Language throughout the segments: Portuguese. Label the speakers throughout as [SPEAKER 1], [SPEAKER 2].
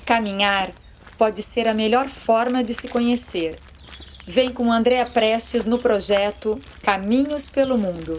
[SPEAKER 1] Caminhar pode ser a melhor forma de se conhecer. Vem com Andréa Prestes no projeto Caminhos pelo Mundo.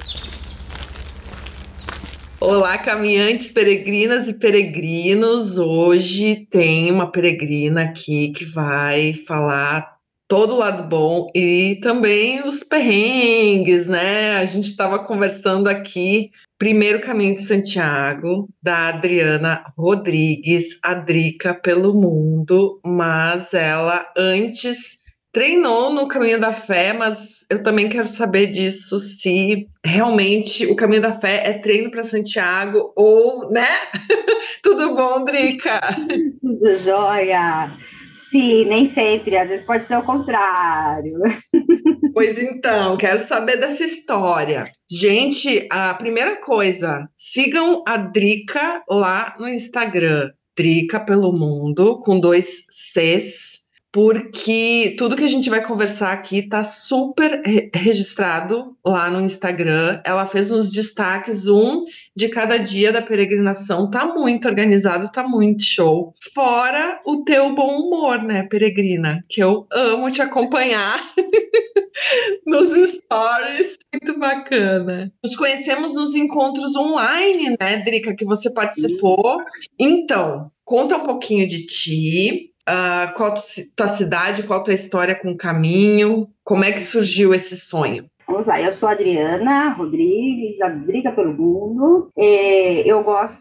[SPEAKER 2] Olá, caminhantes, peregrinas e peregrinos. Hoje tem uma peregrina aqui que vai falar todo o lado bom e também os perrengues, né? A gente estava conversando aqui, primeiro Caminho de Santiago, da Adriana Rodrigues, a Drica pelo Mundo, mas ela antes treinou no Caminho da Fé, mas eu também quero saber disso, se realmente o Caminho da Fé é treino para Santiago ou, né? Tudo bom, Drica?
[SPEAKER 3] Tudo jóia? Sim, nem sempre, às vezes pode ser o contrário.
[SPEAKER 2] Pois então, quero saber dessa história. Gente, a primeira coisa, sigam a Drica lá no Instagram, Drica pelo Mundo, com 2 Cs, porque tudo que a gente vai conversar aqui tá super registrado lá no Instagram. Ela fez uns destaques, um de cada dia da peregrinação, tá muito organizado, tá muito show. Fora o teu bom humor, né, peregrina, que eu amo te acompanhar nos stories, muito bacana. Nos conhecemos nos encontros online, né, Drica, que você participou. Então, conta um pouquinho de ti, qual tua cidade, qual tua história com o caminho, como é que surgiu esse sonho?
[SPEAKER 3] Vamos lá, eu sou a Adriana Rodrigues, a Drica pelo Mundo. Eu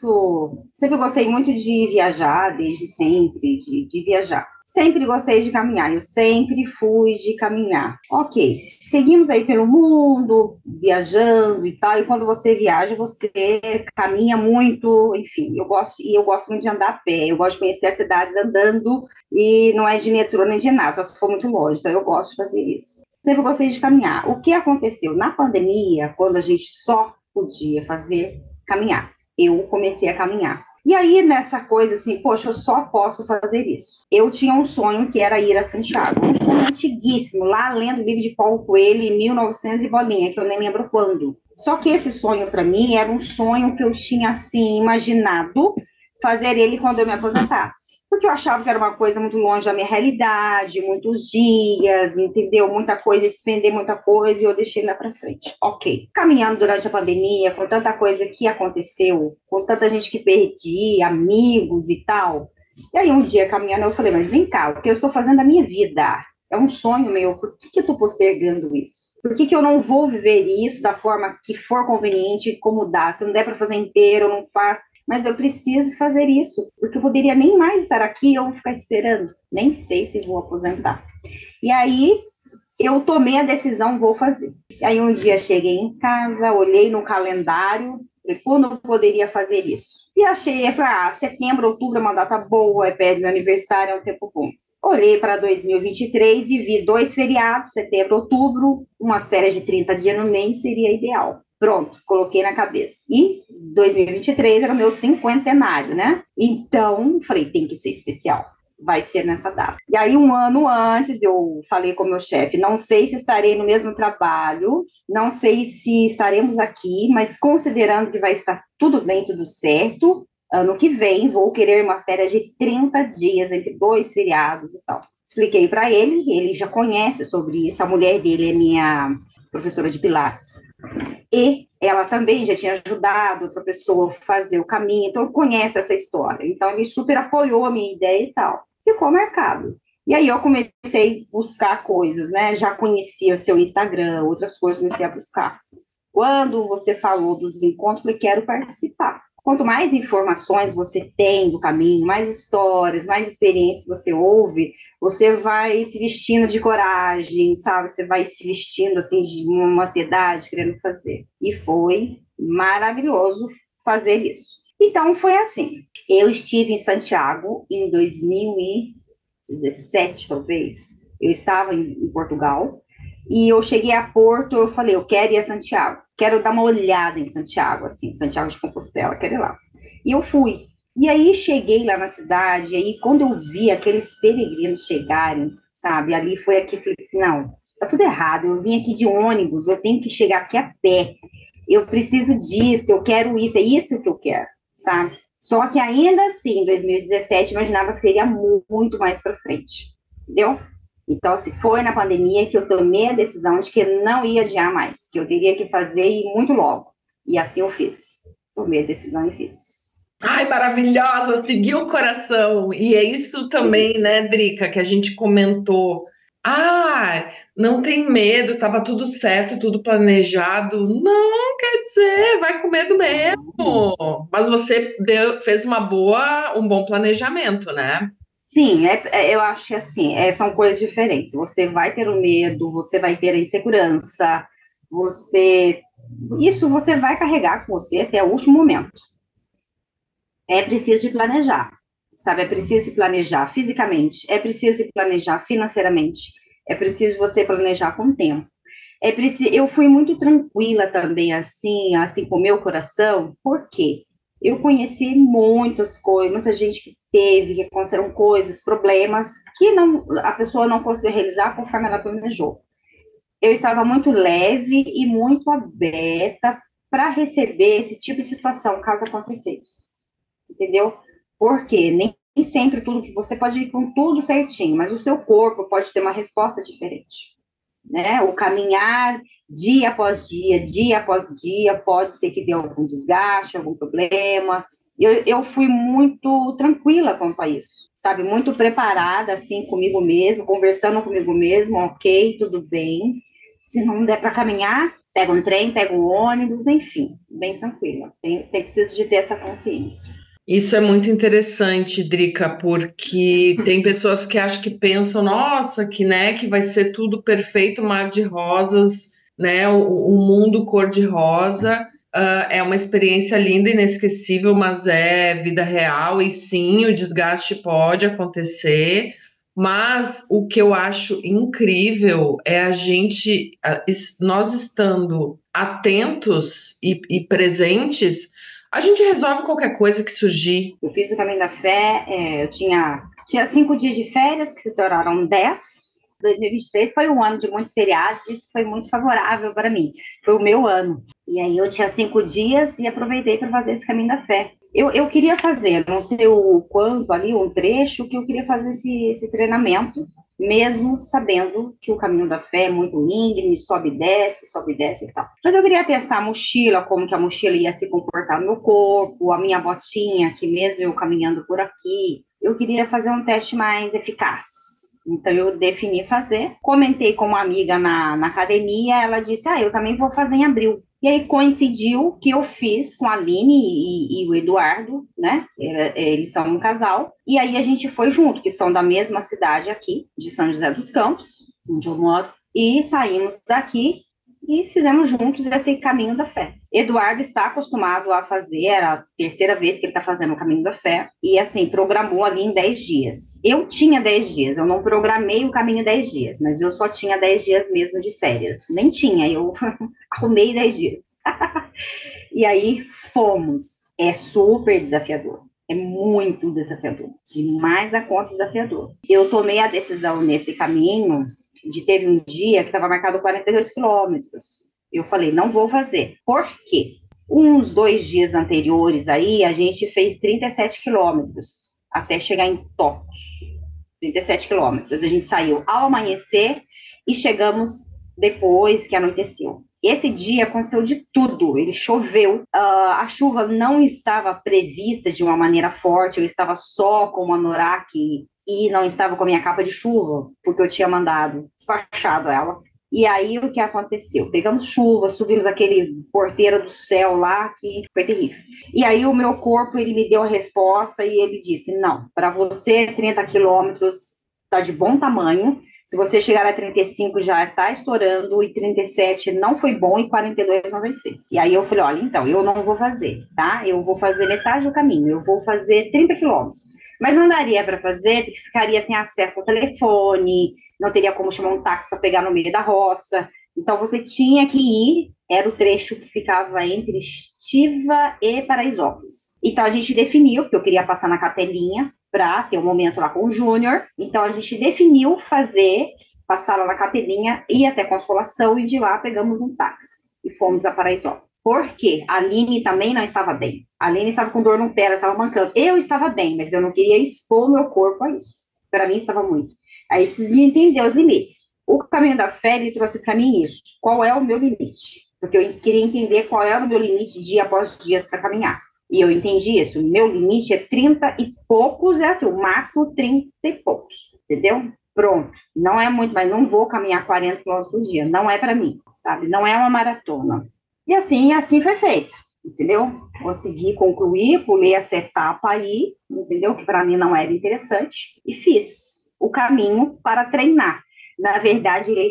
[SPEAKER 3] sempre gostei muito de viajar, desde sempre, de viajar. Sempre gostei de caminhar, eu sempre fui de caminhar. Ok, seguimos aí pelo mundo, viajando e tal, e quando você viaja, você caminha muito, enfim, eu gosto muito de andar a pé, eu gosto de conhecer as cidades andando, e não é de metrô nem de nada, só se for muito longe, então eu gosto de fazer isso. Sempre gostei de caminhar. O que aconteceu? Na pandemia, quando a gente só podia fazer caminhar, eu comecei a caminhar. E aí, nessa coisa assim, poxa, eu só posso fazer isso. Eu tinha um sonho que era ir a Santiago, um sonho antiguíssimo, lá lendo o livro de Paulo Coelho, em 1900 e bolinha, que eu nem lembro quando. Só que esse sonho, para mim, era um sonho que eu tinha, assim, imaginado fazer ele quando eu me aposentasse. Porque eu achava que era uma coisa muito longe da minha realidade, muitos dias, entendeu? Muita coisa, despender muita coisa, e eu deixei lá para frente. Ok. Caminhando durante a pandemia, com tanta coisa que aconteceu, com tanta gente que perdi, amigos e tal. E aí um dia, caminhando, eu falei, mas vem cá, o que eu estou fazendo da minha vida? É um sonho meu, por que eu estou postergando isso? Por que eu não vou viver isso da forma que for conveniente, como dá? Se não der para fazer inteiro, eu não faço. Mas eu preciso fazer isso, porque eu poderia nem mais estar aqui, eu vou ficar esperando. Nem sei se vou aposentar. E aí, eu tomei a decisão, vou fazer. E aí, um dia cheguei em casa, olhei no calendário, falei, quando eu poderia fazer isso? E achei, falei, setembro, outubro é uma data boa, é perto do meu aniversário, é um tempo bom. Olhei para 2023 e vi 2 feriados, setembro, outubro, umas férias de 30 dias no mês seria ideal. Pronto, coloquei na cabeça. E 2023 era o meu cinquentenário, né? Então, falei, tem que ser especial. Vai ser nessa data. E aí, um ano antes, eu falei com o meu chefe, não sei se estarei no mesmo trabalho, não sei se estaremos aqui, mas considerando que vai estar tudo bem, tudo certo, ano que vem vou querer uma férias de 30 dias entre 2 feriados e tal. Expliquei para ele já conhece sobre isso, a mulher dele é minha professora de Pilates. E ela também já tinha ajudado outra pessoa a fazer o caminho, então conhece essa história. Então, ele super apoiou a minha ideia e tal. Ficou marcado. E aí, eu comecei a buscar coisas, né? Já conhecia o seu Instagram, outras coisas comecei a buscar. Quando você falou dos encontros, eu falei, quero participar. Quanto mais informações você tem do caminho, mais histórias, mais experiências você ouve, você vai se vestindo de coragem, sabe? Você vai se vestindo, assim, de uma ansiedade, querendo fazer. E foi maravilhoso fazer isso. Então, foi assim. Eu estive em Santiago em 2017, talvez. Eu estava em Portugal. E eu cheguei a Porto, eu falei, eu quero ir a Santiago, quero dar uma olhada em Santiago, assim, Santiago de Compostela, quero ir lá. E eu fui. E aí cheguei lá na cidade, e aí quando eu vi aqueles peregrinos chegarem, sabe, ali foi aqui, falei, não, tá tudo errado, eu vim aqui de ônibus, eu tenho que chegar aqui a pé, eu preciso disso, eu quero isso, é isso que eu quero, sabe? Só que ainda assim, em 2017, imaginava que seria muito mais para frente, entendeu? Então, se foi na pandemia que eu tomei a decisão de que não ia adiar mais, que eu teria que fazer e muito logo. E assim eu fiz. Tomei a decisão e fiz.
[SPEAKER 2] Ai, maravilhosa, seguiu o coração. E é isso também, né, Drica, que a gente comentou. Ah, não tem medo, estava tudo certo, tudo planejado. Não, quer dizer, vai com medo mesmo. Mas você fez um bom planejamento, né?
[SPEAKER 3] Sim, eu acho que assim, são coisas diferentes. Você vai ter o medo, você vai ter a insegurança, você. Isso você vai carregar com você até o último momento. É preciso de planejar, sabe? É preciso se planejar fisicamente, é preciso se planejar financeiramente, é preciso você planejar com o tempo. Eu fui muito tranquila também, assim com o meu coração, porque eu conheci muitas coisas, muita gente que teve, que aconteceram coisas, problemas, que não, a pessoa não conseguiu realizar conforme ela planejou. Eu estava muito leve e muito aberta para receber esse tipo de situação, caso acontecesse, entendeu? Porque nem sempre tudo que você pode ir com tudo certinho, mas o seu corpo pode ter uma resposta diferente, né? O caminhar dia após dia, pode ser que dê algum desgaste, algum problema. Eu fui muito tranquila quanto a isso, sabe? Muito preparada, assim, comigo mesma, conversando comigo mesma, ok, tudo bem. Se não der para caminhar, pega um trem, pega um ônibus, enfim, bem tranquila. Preciso de ter essa consciência.
[SPEAKER 2] Isso é muito interessante, Drica, porque tem pessoas que acham que pensam, nossa, que né, que vai ser tudo perfeito, mar de rosas, né, o mundo cor-de-rosa. É uma experiência linda, inesquecível, mas é vida real e sim, o desgaste pode acontecer. Mas o que eu acho incrível é nós estando atentos e presentes, a gente resolve qualquer coisa que surgir.
[SPEAKER 3] Eu fiz o Caminho da Fé, eu tinha 5 dias de férias, que se tornaram 10. 2023 foi um ano de muitos feriados, isso foi muito favorável para mim. Foi o meu ano. E aí eu tinha 5 dias e aproveitei para fazer esse Caminho da Fé. Eu queria fazer, não sei o quanto ali, um trecho, que eu queria fazer esse treinamento, mesmo sabendo que o Caminho da Fé é muito íngreme, sobe e desce e tal. Mas eu queria testar a mochila, como que a mochila ia se comportar no meu corpo, a minha botinha, que mesmo eu caminhando por aqui, eu queria fazer um teste mais eficaz. Então, eu defini fazer. Comentei com uma amiga na academia, ela disse, eu também vou fazer em abril. E aí coincidiu que eu fiz com a Aline e o Eduardo, né? Eles são um casal. E aí a gente foi junto, que são da mesma cidade aqui, de São José dos Campos, onde eu moro. E saímos daqui e fizemos juntos esse Caminho da Fé. Eduardo está acostumado a fazer, era a terceira vez que ele está fazendo o Caminho da Fé, e assim, programou ali em 10 dias. Eu tinha 10 dias, eu não programei o caminho 10 dias, mas eu só tinha 10 dias mesmo de férias. Nem tinha, eu arrumei 10 dias. E aí fomos. É super desafiador. É muito desafiador. Demais a conta desafiador. Eu tomei a decisão nesse caminho teve um dia que estava marcado 42 quilômetros. Eu falei, não vou fazer. Por quê? Uns 2 dias anteriores aí, a gente fez 37 quilômetros até chegar em Tocos. 37 quilômetros. A gente saiu ao amanhecer e chegamos depois que anoiteceu. Esse dia aconteceu de tudo. Ele choveu, a chuva não estava prevista de uma maneira forte, eu estava só com uma anorak e não estava com a minha capa de chuva, porque eu tinha mandado, despachado ela. E aí, o que aconteceu? Pegamos chuva, subimos aquele porteiro do céu lá, que foi terrível. E aí, o meu corpo, ele me deu a resposta e ele disse, não, para você, 30 quilômetros está de bom tamanho, se você chegar a 35 já está estourando, e 37 não foi bom, e 42 não vai ser. E aí eu falei, olha, então, eu não vou fazer, tá? Eu vou fazer metade do caminho, eu vou fazer 30 quilômetros. Mas não daria para fazer, porque ficaria sem acesso ao telefone, não teria como chamar um táxi para pegar no meio da roça. Então, você tinha que ir, era o trecho que ficava entre Estiva e Paraisópolis. Então, a gente definiu, porque eu queria passar na Capelinha, para ter um momento lá com o Júnior. Então, a gente definiu passar lá na Capelinha, ir até Consolação, e de lá pegamos um táxi e fomos a Paraisópolis. Por quê? A Aline também não estava bem. A Aline estava com dor no pé, ela estava mancando. Eu estava bem, mas eu não queria expor o meu corpo a isso. Para mim, estava muito. Aí precisa de entender os limites. O caminho da fé, ele trouxe para mim isso. Qual é o meu limite? Porque eu queria entender qual era o meu limite dia após dia para caminhar. E eu entendi isso. O meu limite é 30 e poucos, é assim, o máximo 30 e poucos. Entendeu? Pronto. Não é muito, mas não vou caminhar 40 quilômetros por dia. Não é para mim, sabe? Não é uma maratona. E assim foi feito. Entendeu? Consegui concluir, pulei essa etapa aí, entendeu? Que para mim não era interessante. E fiz o caminho para treinar. Na verdade, ele é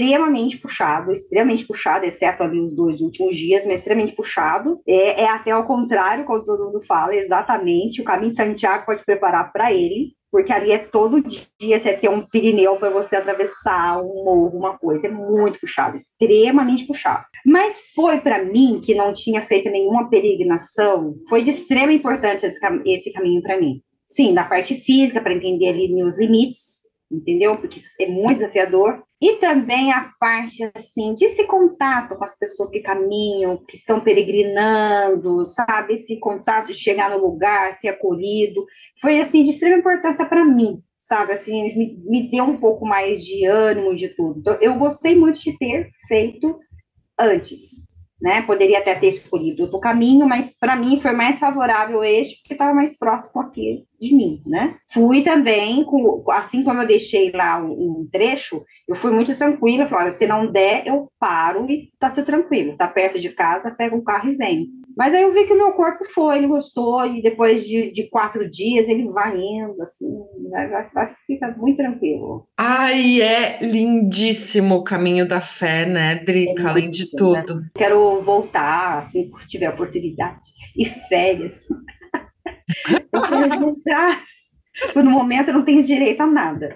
[SPEAKER 3] extremamente puxado, exceto ali os 2 últimos dias, mas extremamente puxado. É até ao contrário, como todo mundo fala, exatamente. O caminho de Santiago pode preparar para ele, porque ali é todo dia você tem um Pirineu para você atravessar, um morro, uma coisa. É muito puxado, extremamente puxado. Mas foi para mim, que não tinha feito nenhuma peregrinação, foi de extrema importância esse caminho para mim. Sim, na parte física, para entender ali meus limites, entendeu? Porque é muito desafiador. E também a parte, assim, desse contato com as pessoas que caminham, que estão peregrinando, sabe? Esse contato de chegar no lugar, ser acolhido. Foi, assim, de extrema importância para mim, sabe? Assim, me deu um pouco mais de ânimo de tudo. Então, eu gostei muito de ter feito antes, né? Poderia até ter escolhido outro caminho, mas para mim foi mais favorável este, porque estava mais próximo aqui de mim, né? Fui também, assim como eu deixei lá um trecho, eu fui muito tranquila, falei, olha, se não der, eu paro e tá tudo tranquilo, tá perto de casa, pego um carro e venho. Mas aí eu vi que o meu corpo foi, ele gostou, e depois de 4 dias ele vai indo, assim, fica muito tranquilo.
[SPEAKER 2] Ai, é lindíssimo o caminho da fé, né,
[SPEAKER 3] É
[SPEAKER 2] Drica? Além de
[SPEAKER 3] lindo, né?
[SPEAKER 2] tudo.
[SPEAKER 3] Quero voltar, assim, que tiver oportunidade. E férias. Eu quero voltar. No momento eu não tenho direito a nada.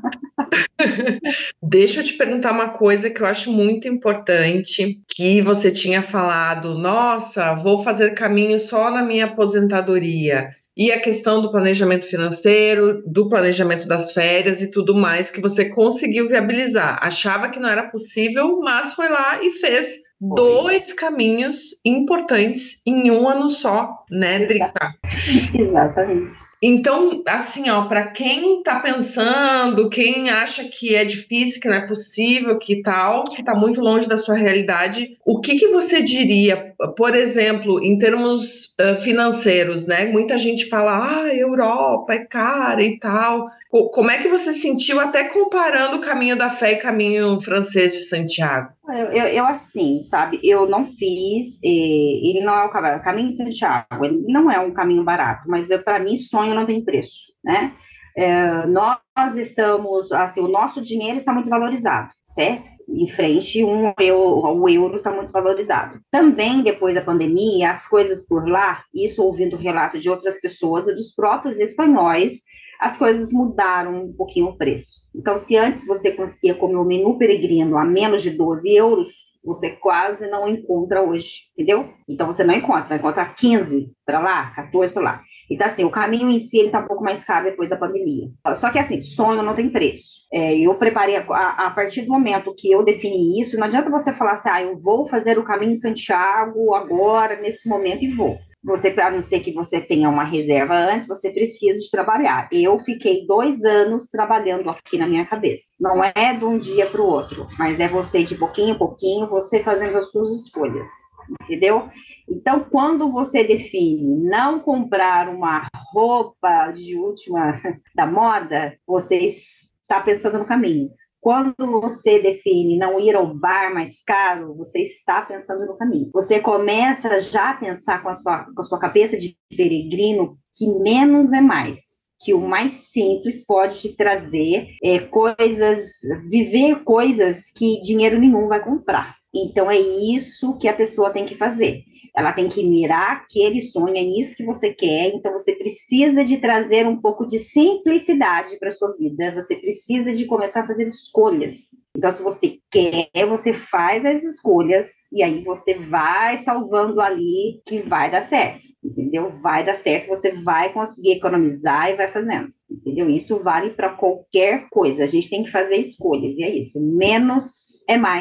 [SPEAKER 2] Deixa eu te perguntar uma coisa que eu acho muito importante, que você tinha falado, nossa, vou fazer caminho só na minha aposentadoria. E a questão do planejamento financeiro, do planejamento das férias e tudo mais que você conseguiu viabilizar. Achava que não era possível, mas foi lá e fez
[SPEAKER 3] Foi.
[SPEAKER 2] 2 caminhos importantes em um ano só, né, Drica?
[SPEAKER 3] Exatamente.
[SPEAKER 2] Então, assim, ó, para quem tá pensando, quem acha que é difícil, que não é possível, que tal, que tá muito longe da sua realidade, o que que você diria, por exemplo, em termos financeiros, né? Muita gente fala, ah, Europa é cara e tal. Como é que você se sentiu até comparando o caminho da fé e caminho francês de Santiago?
[SPEAKER 3] Eu assim, sabe, eu não fiz, ele não é o caminho de Santiago, ele não é um caminho barato, mas para mim sonho não tem preço, né? Nós estamos, assim, o nosso dinheiro está muito valorizado, certo? Em frente, o euro está muito valorizado. Também, depois da pandemia, as coisas por lá, isso ouvindo relato de outras pessoas e dos próprios espanhóis, as coisas mudaram um pouquinho o preço. Então, se antes você conseguia comer o menu peregrino a menos de 12 euros, você quase não encontra hoje, entendeu? Então, você não encontra, você vai encontrar 15 para lá, 14 para lá. Então, assim, o caminho em si, ele tá um pouco mais caro depois da pandemia. Só que, assim, sonho não tem preço. Eu preparei, a partir do momento que eu defini isso, não adianta você falar assim, eu vou fazer o caminho de Santiago agora, nesse momento, e vou. Você, a não ser que você tenha uma reserva antes, você precisa de trabalhar. Eu fiquei 2 anos trabalhando aqui na minha cabeça. Não é de um dia para o outro, mas é você de pouquinho em pouquinho, você fazendo as suas escolhas, entendeu? Então, quando você define não comprar uma roupa de última da moda, você está pensando no caminho. Quando você define não ir ao bar mais caro, você está pensando no caminho. Você começa já a pensar com a sua cabeça de peregrino que menos é mais. Que o mais simples pode te trazer viver coisas que dinheiro nenhum vai comprar. Então, é isso que a pessoa tem que fazer. Ela tem que mirar aquele sonho, é isso que você quer, então você precisa de trazer um pouco de simplicidade para a sua vida, você precisa de começar a fazer escolhas. Então, se você quer, você faz as escolhas, e aí você vai salvando ali que vai dar certo, entendeu? Vai dar certo, você vai conseguir economizar e vai fazendo, entendeu? Isso vale para qualquer coisa, a gente tem que fazer escolhas, e é isso, menos é mais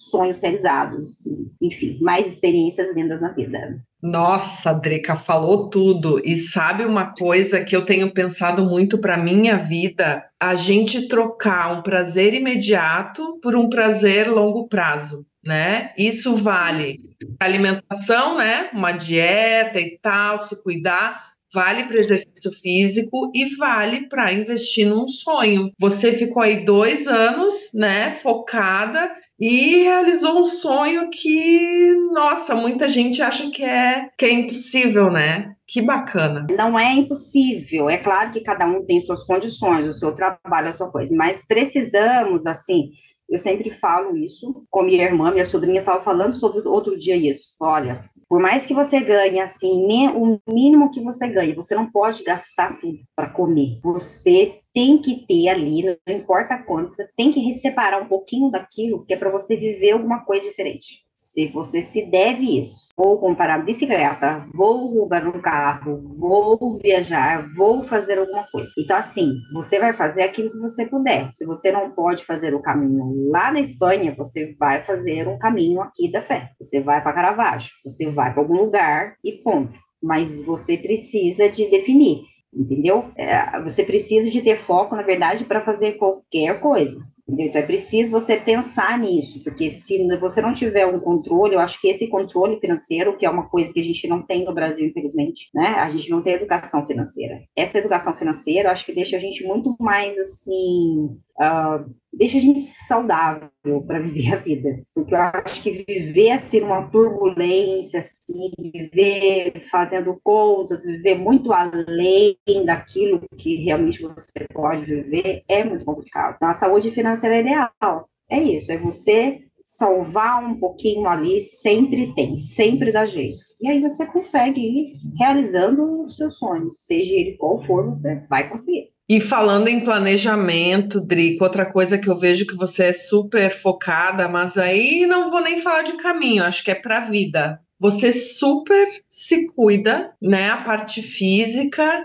[SPEAKER 3] sonhos realizados, enfim, mais experiências lindas na vida.
[SPEAKER 2] Nossa, Drica, falou tudo. E sabe uma coisa que eu tenho pensado muito para minha vida? A gente trocar um prazer imediato por um prazer longo prazo, né? Isso vale para alimentação, né? Uma dieta e tal, se cuidar. Vale para exercício físico e vale para investir num sonho. Você ficou aí 2 anos, né, focada e realizou um sonho que, nossa, muita gente acha que é impossível, né? Que bacana.
[SPEAKER 3] Não é impossível, é claro que cada um tem suas condições, o seu trabalho, a sua coisa, mas precisamos, assim, eu sempre falo isso com minha irmã, minha sobrinha estava falando sobre outro dia isso, olha, por mais que você ganhe, assim, o mínimo que você ganha, você não pode gastar tudo para comer, você tem que ter ali, não importa quanto, você tem que separar um pouquinho daquilo que é para você viver alguma coisa diferente. Se você se deve isso, vou comprar bicicleta, vou roubar um carro, vou viajar, vou fazer alguma coisa. Então, assim, você vai fazer aquilo que você puder. Se você não pode fazer o caminho lá na Espanha, você vai fazer um caminho aqui da fé. Você vai para Caravaggio, você vai para algum lugar e ponto. Mas você precisa de definir. Entendeu? Você precisa de ter foco, na verdade, para fazer qualquer coisa. Entendeu? Então é preciso você pensar nisso, porque se você não tiver um controle, eu acho que esse controle financeiro, que é uma coisa que a gente não tem no Brasil, infelizmente, né? A gente não tem educação financeira. Essa educação financeira, eu acho que deixa a gente muito mais assim, deixa a gente saudável para viver a vida. Porque eu acho que viver assim numa turbulência, assim, viver fazendo contas, viver muito além daquilo que realmente você pode viver, é muito complicado. Então, a saúde financeira é ideal. É isso, é você salvar um pouquinho ali, sempre tem, sempre dá jeito. E aí você consegue ir realizando os seus sonhos, seja ele qual for, você vai conseguir.
[SPEAKER 2] E falando em planejamento, Drico, outra coisa que eu vejo que você é super focada, mas aí não vou nem falar de caminho, acho que é para a vida. Você super se cuida, né? A parte física.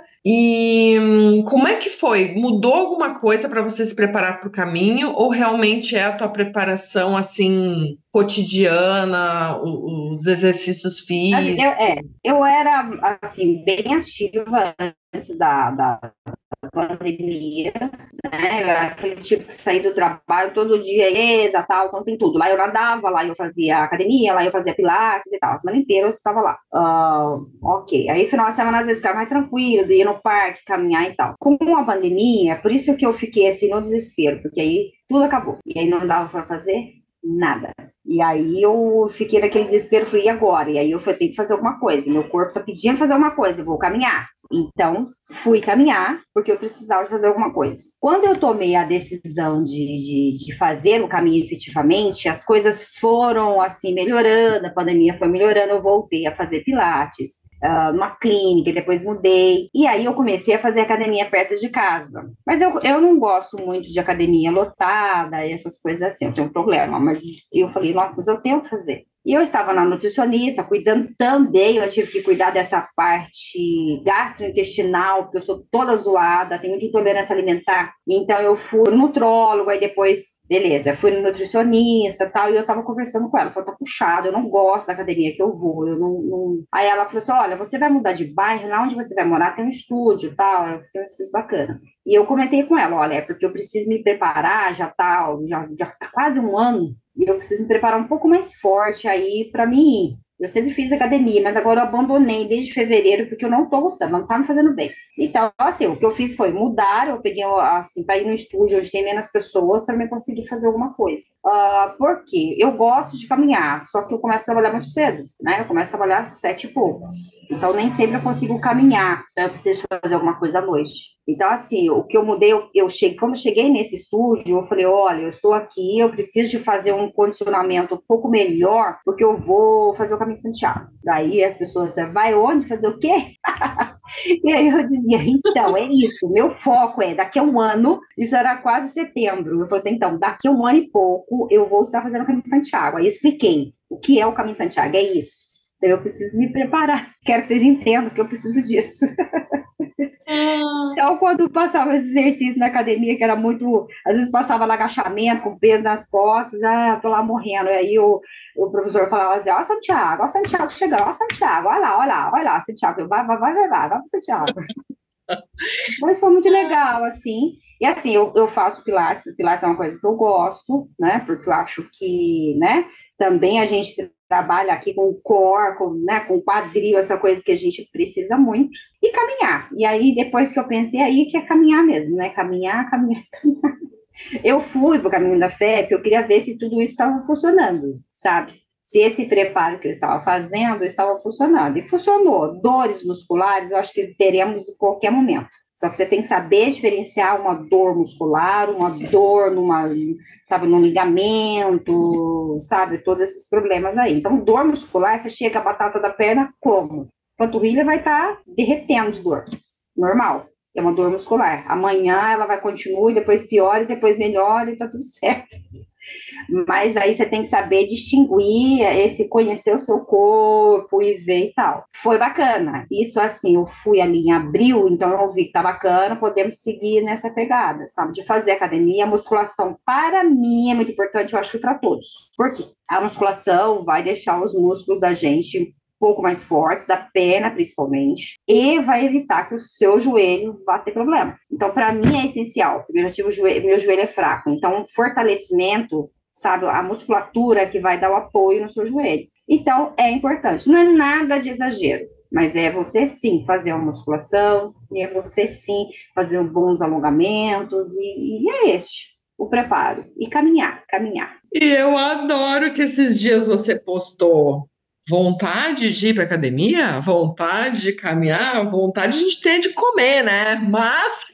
[SPEAKER 2] E como é que foi? Mudou alguma coisa para você se preparar para o caminho? Ou realmente é a tua preparação assim cotidiana, os exercícios físicos?
[SPEAKER 3] Eu era assim bem ativa antes da pandemia, né? Aquele tipo que saía do trabalho todo dia, tal, então tem tudo. Lá eu nadava, lá eu fazia academia, lá eu fazia pilates e tal. A semana inteira eu estava lá. Ok. Aí, final de semana, às vezes, ficava mais tranquilo, de ir no parque, caminhar e tal. Com a pandemia, por isso que eu fiquei assim no desespero, porque aí tudo acabou. E aí não dava para fazer nada. E aí eu fiquei naquele desespero, falei, e agora? E aí eu falei, tem que fazer alguma coisa. Meu corpo tá pedindo fazer alguma coisa, eu vou caminhar. Então, fui caminhar, porque eu precisava fazer alguma coisa. Quando eu tomei a decisão de fazer o caminho efetivamente, as coisas foram, assim, melhorando, a pandemia foi melhorando, eu voltei a fazer pilates, numa clínica, depois mudei. E aí eu comecei a fazer academia perto de casa. Mas eu não gosto muito de academia lotada e essas coisas assim, eu tenho um problema. Mas eu falei, nossa, mas eu tenho que fazer. E eu estava na nutricionista, cuidando também, eu tive que cuidar dessa parte gastrointestinal, porque eu sou toda zoada, tenho muita intolerância alimentar. Então eu fui no nutrólogo, aí depois, beleza, fui no nutricionista e tal, e eu tava conversando com ela, falou, tá puxado, eu não gosto da academia que eu vou, eu não... Aí ela falou assim, olha, você vai mudar de bairro, lá onde você vai morar tem um estúdio e tal, tem um espaço bacana. E eu comentei com ela, olha, é porque eu preciso me preparar, já tá quase um ano, e eu preciso me preparar um pouco mais forte aí para mim ir. Eu sempre fiz academia, mas agora eu abandonei desde fevereiro porque eu não tô gostando, não tá me fazendo bem. Então, assim, o que eu fiz foi mudar, eu peguei, assim, para ir no estúdio onde tem menos pessoas para me conseguir fazer alguma coisa. Por quê? Eu gosto de caminhar, só que eu começo a trabalhar muito cedo, né? Eu começo a trabalhar às 7 e pouco. Então, nem sempre eu consigo caminhar, então eu preciso fazer alguma coisa à noite. Então, assim, o que eu mudei, quando eu cheguei nesse estúdio, eu falei, olha, eu estou aqui, eu preciso de fazer um condicionamento um pouco melhor, porque eu vou fazer o caminho de Santiago. Daí as pessoas, vai onde? Fazer o quê? E aí eu dizia, então, é isso, meu foco é, daqui a um ano, isso era quase setembro, eu falei assim, então, daqui a um ano e pouco, eu vou estar fazendo o caminho de Santiago. Aí eu expliquei o que é o caminho de Santiago, é isso. Então eu preciso me preparar, quero que vocês entendam que eu preciso disso.
[SPEAKER 2] Ah,
[SPEAKER 3] Então, quando passava esse exercício na academia, que era muito. Às vezes passava no agachamento, com peso nas costas, tô lá morrendo. E aí o professor falava assim: ó, Santiago chegando, ó, Santiago, olha lá, Santiago, vai, Santiago. Mas foi muito legal, assim. E assim, eu faço Pilates, o Pilates é uma coisa que eu gosto, né? Porque eu acho que, né? Também a gente trabalha aqui com o core, né, com o quadril, essa coisa que a gente precisa muito. E caminhar. E aí, depois que eu pensei, aí que é caminhar mesmo, né? Caminhar, caminhar. Eu fui para o caminho da fé porque eu queria ver se tudo isso estava funcionando, sabe? Se esse preparo que eu estava fazendo estava funcionando. E funcionou. Dores musculares, eu acho que teremos em qualquer momento. Só que você tem que saber diferenciar uma dor muscular, uma dor sabe, num ligamento, sabe, todos esses problemas aí. Então, dor muscular, você chega a batata da perna como? A panturrilha vai estar derretendo de dor. Normal. É uma dor muscular. Amanhã ela vai continuar, e depois piora, e depois melhora, e tá tudo certo. Mas aí você tem que saber distinguir, conhecer o seu corpo e ver e tal. Foi bacana. Isso assim, eu fui ali em abril, então eu vi que tá bacana, podemos seguir nessa pegada, sabe? De fazer academia, a musculação para mim é muito importante, eu acho que para todos. Por quê? A musculação vai deixar os músculos da gente pouco mais fortes, da perna principalmente, e vai evitar que o seu joelho vá ter problema. Então, para mim é essencial, porque eu já tive meu joelho é fraco, então fortalecimento, sabe, a musculatura que vai dar o apoio no seu joelho. Então, é importante. Não é nada de exagero, mas é você sim fazer uma musculação, e é você sim fazer bons alongamentos, e é este o preparo. E caminhar, caminhar.
[SPEAKER 2] e eu adoro que esses dias você postou vontade de ir para academia, vontade de caminhar, vontade a gente tem de comer, né? Mas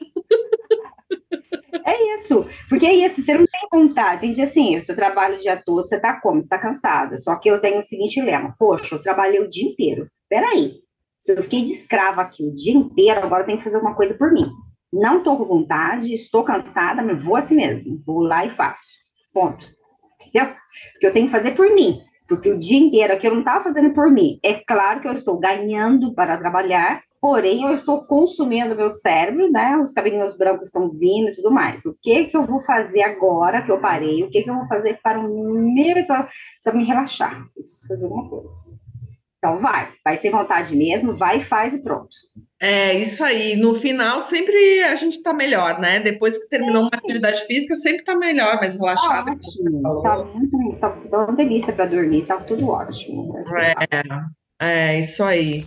[SPEAKER 3] É isso, porque é isso, você não tem vontade, tem dia assim, você trabalha o dia todo, você tá como? Você tá cansada, só que eu tenho o seguinte lema, poxa, eu trabalhei o dia inteiro, peraí, se eu fiquei de escrava aqui o dia inteiro, agora eu tenho que fazer uma coisa por mim, não tô com vontade, estou cansada, mas vou assim mesmo, vou lá e faço, ponto, entendeu? Porque eu tenho que fazer por mim, porque o dia inteiro aqui eu não estava fazendo por mim. É claro que eu estou ganhando para trabalhar, porém eu estou consumindo meu cérebro, né? Os cabelinhos brancos estão vindo e tudo mais. O que que eu vou fazer agora que eu parei? O que que eu vou fazer para me relaxar? Eu preciso fazer alguma coisa. Então vai sem vontade mesmo, vai e faz e pronto.
[SPEAKER 2] é isso aí. No final, sempre a gente tá melhor, né? Depois que terminou uma atividade física, sempre tá melhor, mais
[SPEAKER 3] Tá
[SPEAKER 2] relaxada, como você
[SPEAKER 3] ótimo,
[SPEAKER 2] falou.
[SPEAKER 3] tá uma delícia para dormir, tá tudo ótimo, tá espetáculo.
[SPEAKER 2] É isso aí.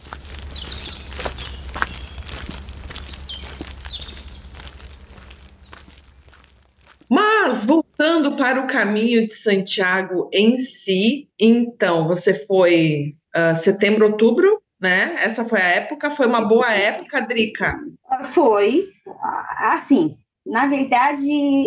[SPEAKER 2] Mas voltando para o caminho de Santiago em si, então você foi setembro, outubro, né? Essa foi a época, foi uma boa época, Drica.
[SPEAKER 3] Foi, assim, na verdade,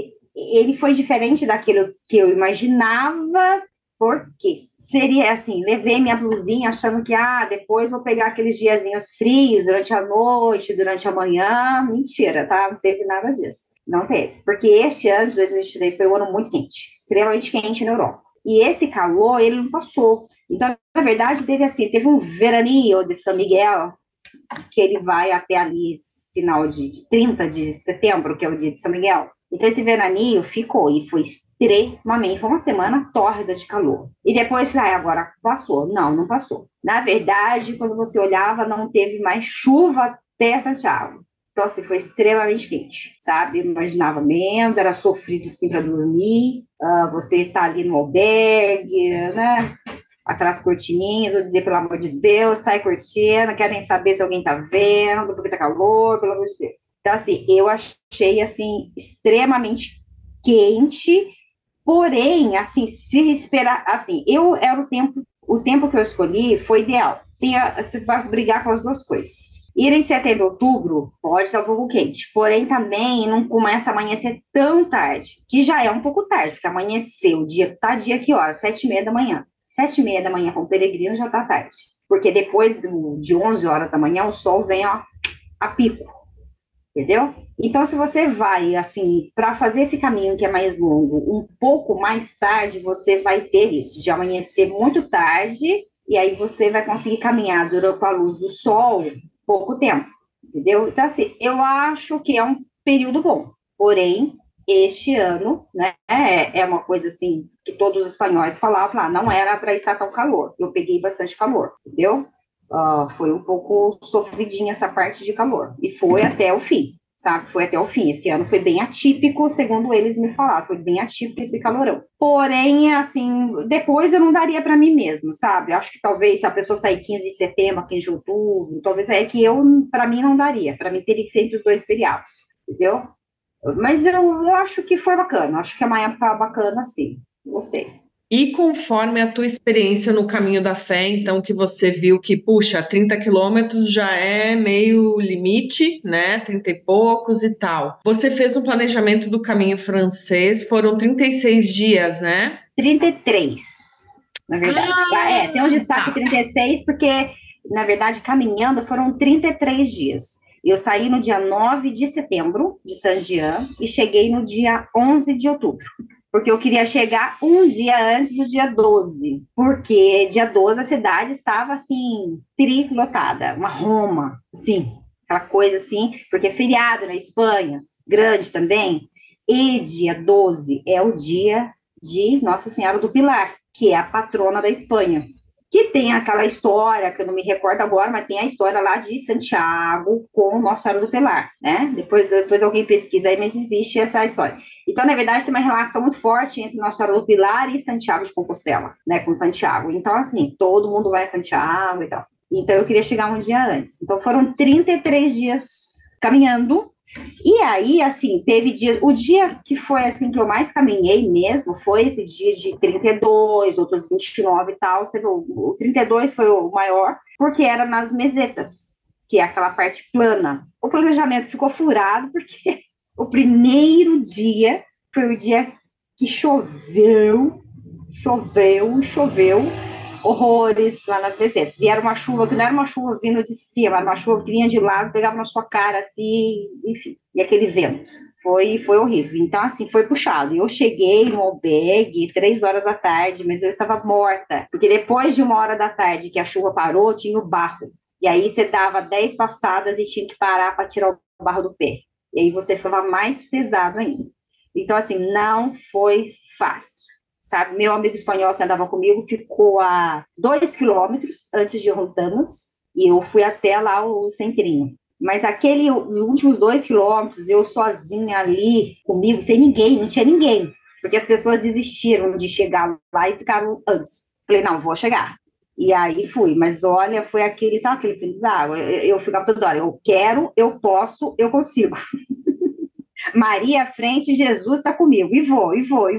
[SPEAKER 3] ele foi diferente daquilo que eu imaginava, porque seria assim, levei minha blusinha achando que, depois vou pegar aqueles diazinhos frios durante a noite, durante a manhã, mentira, tá? Não teve nada disso, não teve, porque este ano de 2023 foi um ano muito quente, extremamente quente na Europa, e esse calor, ele não passou, então, na verdade, teve um veraninho de São Miguel, que ele vai até ali final de 30 de setembro, que é o dia de São Miguel. Então esse veraninho ficou e foi extremamente, foi uma semana tórrida de calor. E depois falei, agora passou. Não, não passou. Na verdade, quando você olhava, não teve mais chuva até Santiago. Então, assim, foi extremamente quente, sabe? Eu imaginava menos, era sofrido sim para dormir. Você tá ali no albergue, né? Aquelas cortininhas, vou dizer, pelo amor de Deus, sai cortina, não quero nem saber se alguém tá vendo, porque tá calor, pelo amor de Deus. Então, assim, eu achei, assim, extremamente quente, porém, assim, se esperar, assim, eu era o tempo que eu escolhi foi ideal. Você vai brigar com as duas coisas. Ir em setembro, outubro, pode estar um pouco quente, porém também não começa a amanhecer tão tarde, que já é um pouco tarde, porque amanhecer o dia, tá dia que hora? 7:30 da manhã. 7:30 da manhã com o peregrino já tá tarde. Porque depois de 11 horas da manhã, o sol vem, ó, a pico. Entendeu? Então, se você vai, assim, para fazer esse caminho que é mais longo, um pouco mais tarde, você vai ter isso, de amanhecer muito tarde, e aí você vai conseguir caminhar durante a luz do sol pouco tempo. entendeu? Então, assim, eu acho que é um período bom, porém, este ano, né, é uma coisa assim, que todos os espanhóis falavam, não era para estar tão calor, eu peguei bastante calor, entendeu? Foi um pouco sofridinha essa parte de calor, e foi até o fim, sabe? Foi até o fim. Esse ano foi bem atípico, segundo eles me falaram, foi bem atípico esse calorão. Porém, assim, depois eu não daria para mim mesmo, sabe? Acho que talvez se a pessoa sair 15 de setembro, 15 de outubro, talvez é que para mim não daria, para mim teria que ser entre os dois feriados, entendeu? Mas eu acho que foi bacana, acho que é uma época bacana, sim, gostei.
[SPEAKER 2] E conforme a tua experiência no caminho da fé, então que você viu que, puxa, 30 quilômetros já é meio limite, né? 30 e poucos e tal. Você fez um planejamento do caminho francês, foram 36 dias, né?
[SPEAKER 3] 33, na verdade. Tem um destaque
[SPEAKER 2] Tá.
[SPEAKER 3] 36, porque, na verdade, caminhando foram 33 dias. Eu saí no dia 9 de setembro, de Saint-Jean, e cheguei no dia 11 de outubro. Porque eu queria chegar um dia antes do dia 12. Porque dia 12 a cidade estava, assim, trilotada. Uma Roma, assim, aquela coisa assim. Porque é feriado na Espanha, grande também. E dia 12 é o dia de Nossa Senhora do Pilar, que é a patrona da Espanha. Que tem aquela história, que eu não me recordo agora, mas tem a história lá de Santiago com Nossa Senhora do Pilar, né? Depois alguém pesquisa aí, mas existe essa história. Então, na verdade, tem uma relação muito forte entre Nossa Senhora do Pilar e Santiago de Compostela, né? Com Santiago. Então, assim, todo mundo vai a Santiago e tal. Então, eu queria chegar um dia antes. Então, foram 33 dias caminhando. E aí, assim, teve dia, o dia que foi, assim, que eu mais caminhei mesmo, foi esse dia de 32, outros 29 e tal, o 32 foi o maior, porque era nas mesetas, que é aquela parte plana. O planejamento ficou furado, porque o primeiro dia foi o dia que choveu, horrores lá nas mesetas. E era uma chuva que não era uma chuva vindo de cima, era uma chuva que vinha de lado, pegava na sua cara, assim, enfim. E aquele vento. Foi horrível. Então, assim, foi puxado. Eu cheguei no albergue 3 horas da tarde, mas eu estava morta. Porque depois de 1 hora da tarde que a chuva parou, tinha o barro. E aí você dava 10 passadas e tinha que parar para tirar o barro do pé. E aí você ficava mais pesado ainda. Então, assim, não foi fácil. Sabe, meu amigo espanhol que andava comigo ficou a 2 quilômetros antes de Rontanas e eu fui até lá o centrinho. Mas os últimos 2 quilômetros, eu sozinha ali comigo, sem ninguém, não tinha ninguém, porque as pessoas desistiram de chegar lá e ficaram antes. Falei, não, vou chegar. E aí fui, mas olha, foi sabe aquele aprendizado? Eu ficava toda hora, eu quero, eu posso, eu consigo. Maria à frente, Jesus está comigo, e vou.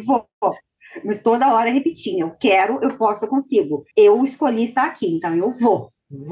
[SPEAKER 3] Mas toda hora repetindo, eu quero, eu posso, eu consigo. Eu escolhi estar aqui, então eu vou.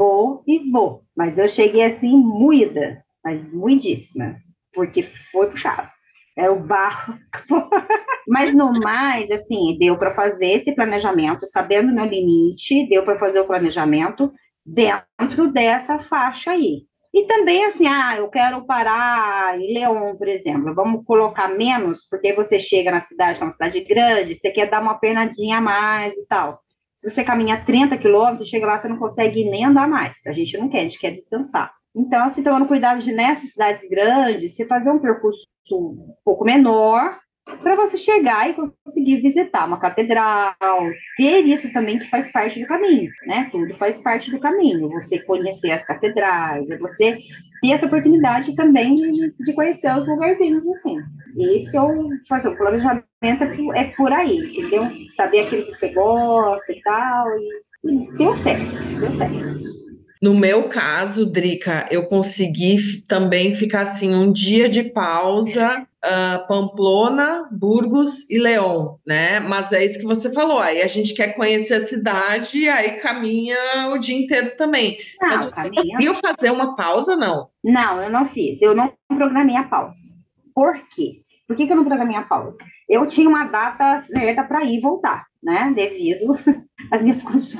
[SPEAKER 3] Mas eu cheguei assim, moída, mas moidíssima, porque foi puxado. Era o barro. Mas no mais, assim, deu para fazer esse planejamento, sabendo o meu limite, deu para fazer o planejamento dentro dessa faixa aí. E também, assim, eu quero parar em León, por exemplo. Vamos colocar menos, porque você chega na cidade, que é uma cidade grande, você quer dar uma pernadinha a mais e tal. Se você caminha 30 quilômetros, chega lá, você não consegue nem andar mais. A gente não quer, a gente quer descansar. Então, assim, tomando cuidado de, nessas cidades grandes, você fazer um percurso um pouco menor, para você chegar e conseguir visitar uma catedral, ter isso também que faz parte do caminho, né? Tudo faz parte do caminho, você conhecer as catedrais, é você ter essa oportunidade também de conhecer os lugarzinhos, assim. Esse é fazer o planejamento é por aí, entendeu? Saber aquilo que você gosta e tal, e deu certo.
[SPEAKER 2] No meu caso, Drica, eu consegui também ficar assim um dia de pausa, Pamplona, Burgos e León, né? Mas é isso que você falou, aí a gente quer conhecer a cidade, aí caminha o dia inteiro também. Mas
[SPEAKER 3] Não,
[SPEAKER 2] você
[SPEAKER 3] caminha.
[SPEAKER 2] conseguiu fazer uma pausa, não?
[SPEAKER 3] Não, eu não fiz. Eu não programei a pausa. Por quê? Por que eu não programei a pausa? Eu tinha uma data certa para ir e voltar, né? Devido às minhas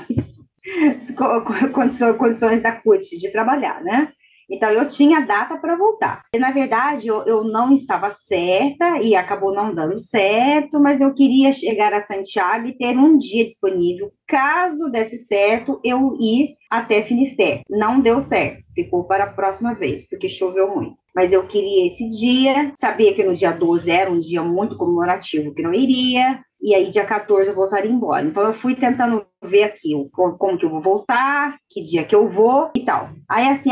[SPEAKER 3] condições da CUT de trabalhar, né? Então, eu tinha data para voltar. E, na verdade, eu não estava certa e acabou não dando certo, mas eu queria chegar a Santiago e ter um dia disponível. Caso desse certo, eu ir até Finisterre. Não deu certo, ficou para a próxima vez, porque choveu muito. Mas eu queria esse dia, sabia que no dia 12 era um dia muito comemorativo, que não iria, e aí dia 14 eu voltaria embora. Então eu fui tentando ver aqui como que eu vou voltar, que dia que eu vou e tal. Aí assim,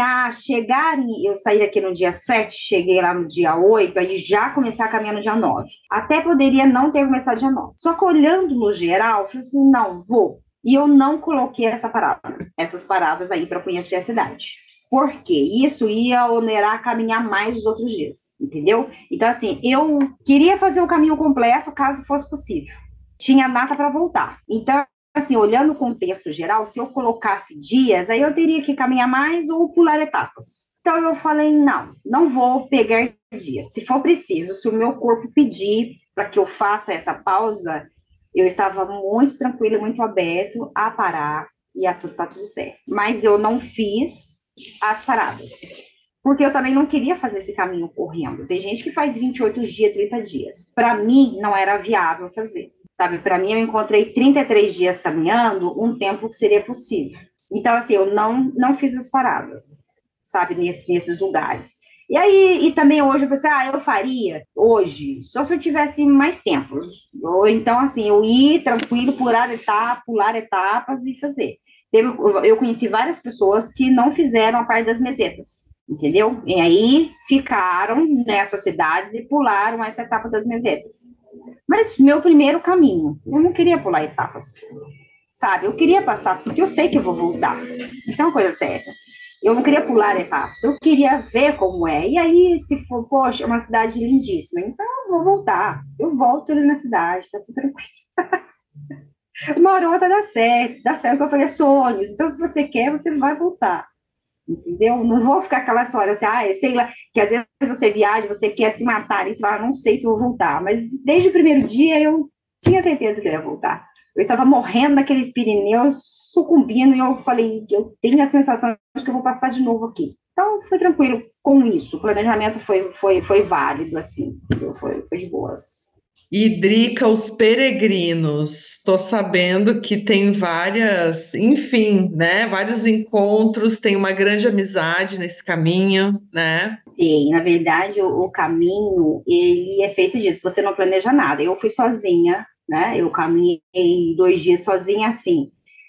[SPEAKER 3] eu saí daqui no dia 7, cheguei lá no dia 8, aí já comecei a caminhar no dia 9. Até poderia não ter começado dia 9. Só que olhando no geral, eu falei assim, não, vou. E eu não coloquei essas paradas aí para conhecer a cidade. Porque isso ia onerar caminhar mais os outros dias, entendeu? Então, assim, eu queria fazer o caminho completo, caso fosse possível. Tinha data para voltar. Então, assim, olhando o contexto geral, se eu colocasse dias, aí eu teria que caminhar mais ou pular etapas. Então, eu falei, não vou pegar dias. Se for preciso, se o meu corpo pedir para que eu faça essa pausa, eu estava muito tranquila, muito aberto a parar e tá tudo certo. Mas eu não fiz as paradas. Porque eu também não queria fazer esse caminho correndo. Tem gente que faz 28 dias, 30 dias. Para mim, não era viável fazer. Sabe, para mim, eu encontrei 33 dias caminhando, um tempo que seria possível. Então, assim, eu não fiz as paradas, sabe, nesses lugares. E aí, e também hoje eu pensei, eu faria hoje, só se eu tivesse mais tempo. Ou então, assim, eu ir tranquilo, pular etapas e fazer. Eu conheci várias pessoas que não fizeram a parte das mesetas, entendeu? E aí ficaram nessas cidades e pularam essa etapa das mesetas. Mas meu primeiro caminho, eu não queria pular etapas, sabe? Eu queria passar, porque eu sei que eu vou voltar. Isso é uma coisa certa. Eu não queria pular etapas, eu queria ver como é. E aí, se for, poxa, é uma cidade lindíssima, então eu vou voltar. Eu volto ali na cidade, tá tudo tranquilo. Uma hora ou outra dá certo, que eu falei, é sonhos. Então, se você quer, você vai voltar. Entendeu? Não vou ficar aquela história assim, sei lá, que às vezes você viaja, você quer se matar, e você fala, não sei se vou voltar. Mas desde o primeiro dia eu tinha certeza que eu ia voltar. Eu estava morrendo naqueles Pirineus, sucumbindo, e eu falei, eu tenho a sensação de que eu vou passar de novo aqui. Então, foi tranquilo com isso. O planejamento foi válido, assim, entendeu? Foi de boas.
[SPEAKER 2] E Drica, os peregrinos, estou sabendo que tem várias, enfim, né? Vários encontros, tem uma grande amizade nesse caminho, né?
[SPEAKER 3] Tem, na verdade, o caminho, ele é feito disso, você não planeja nada. Eu fui sozinha, né? Eu caminhei 2 dias sozinha, assim.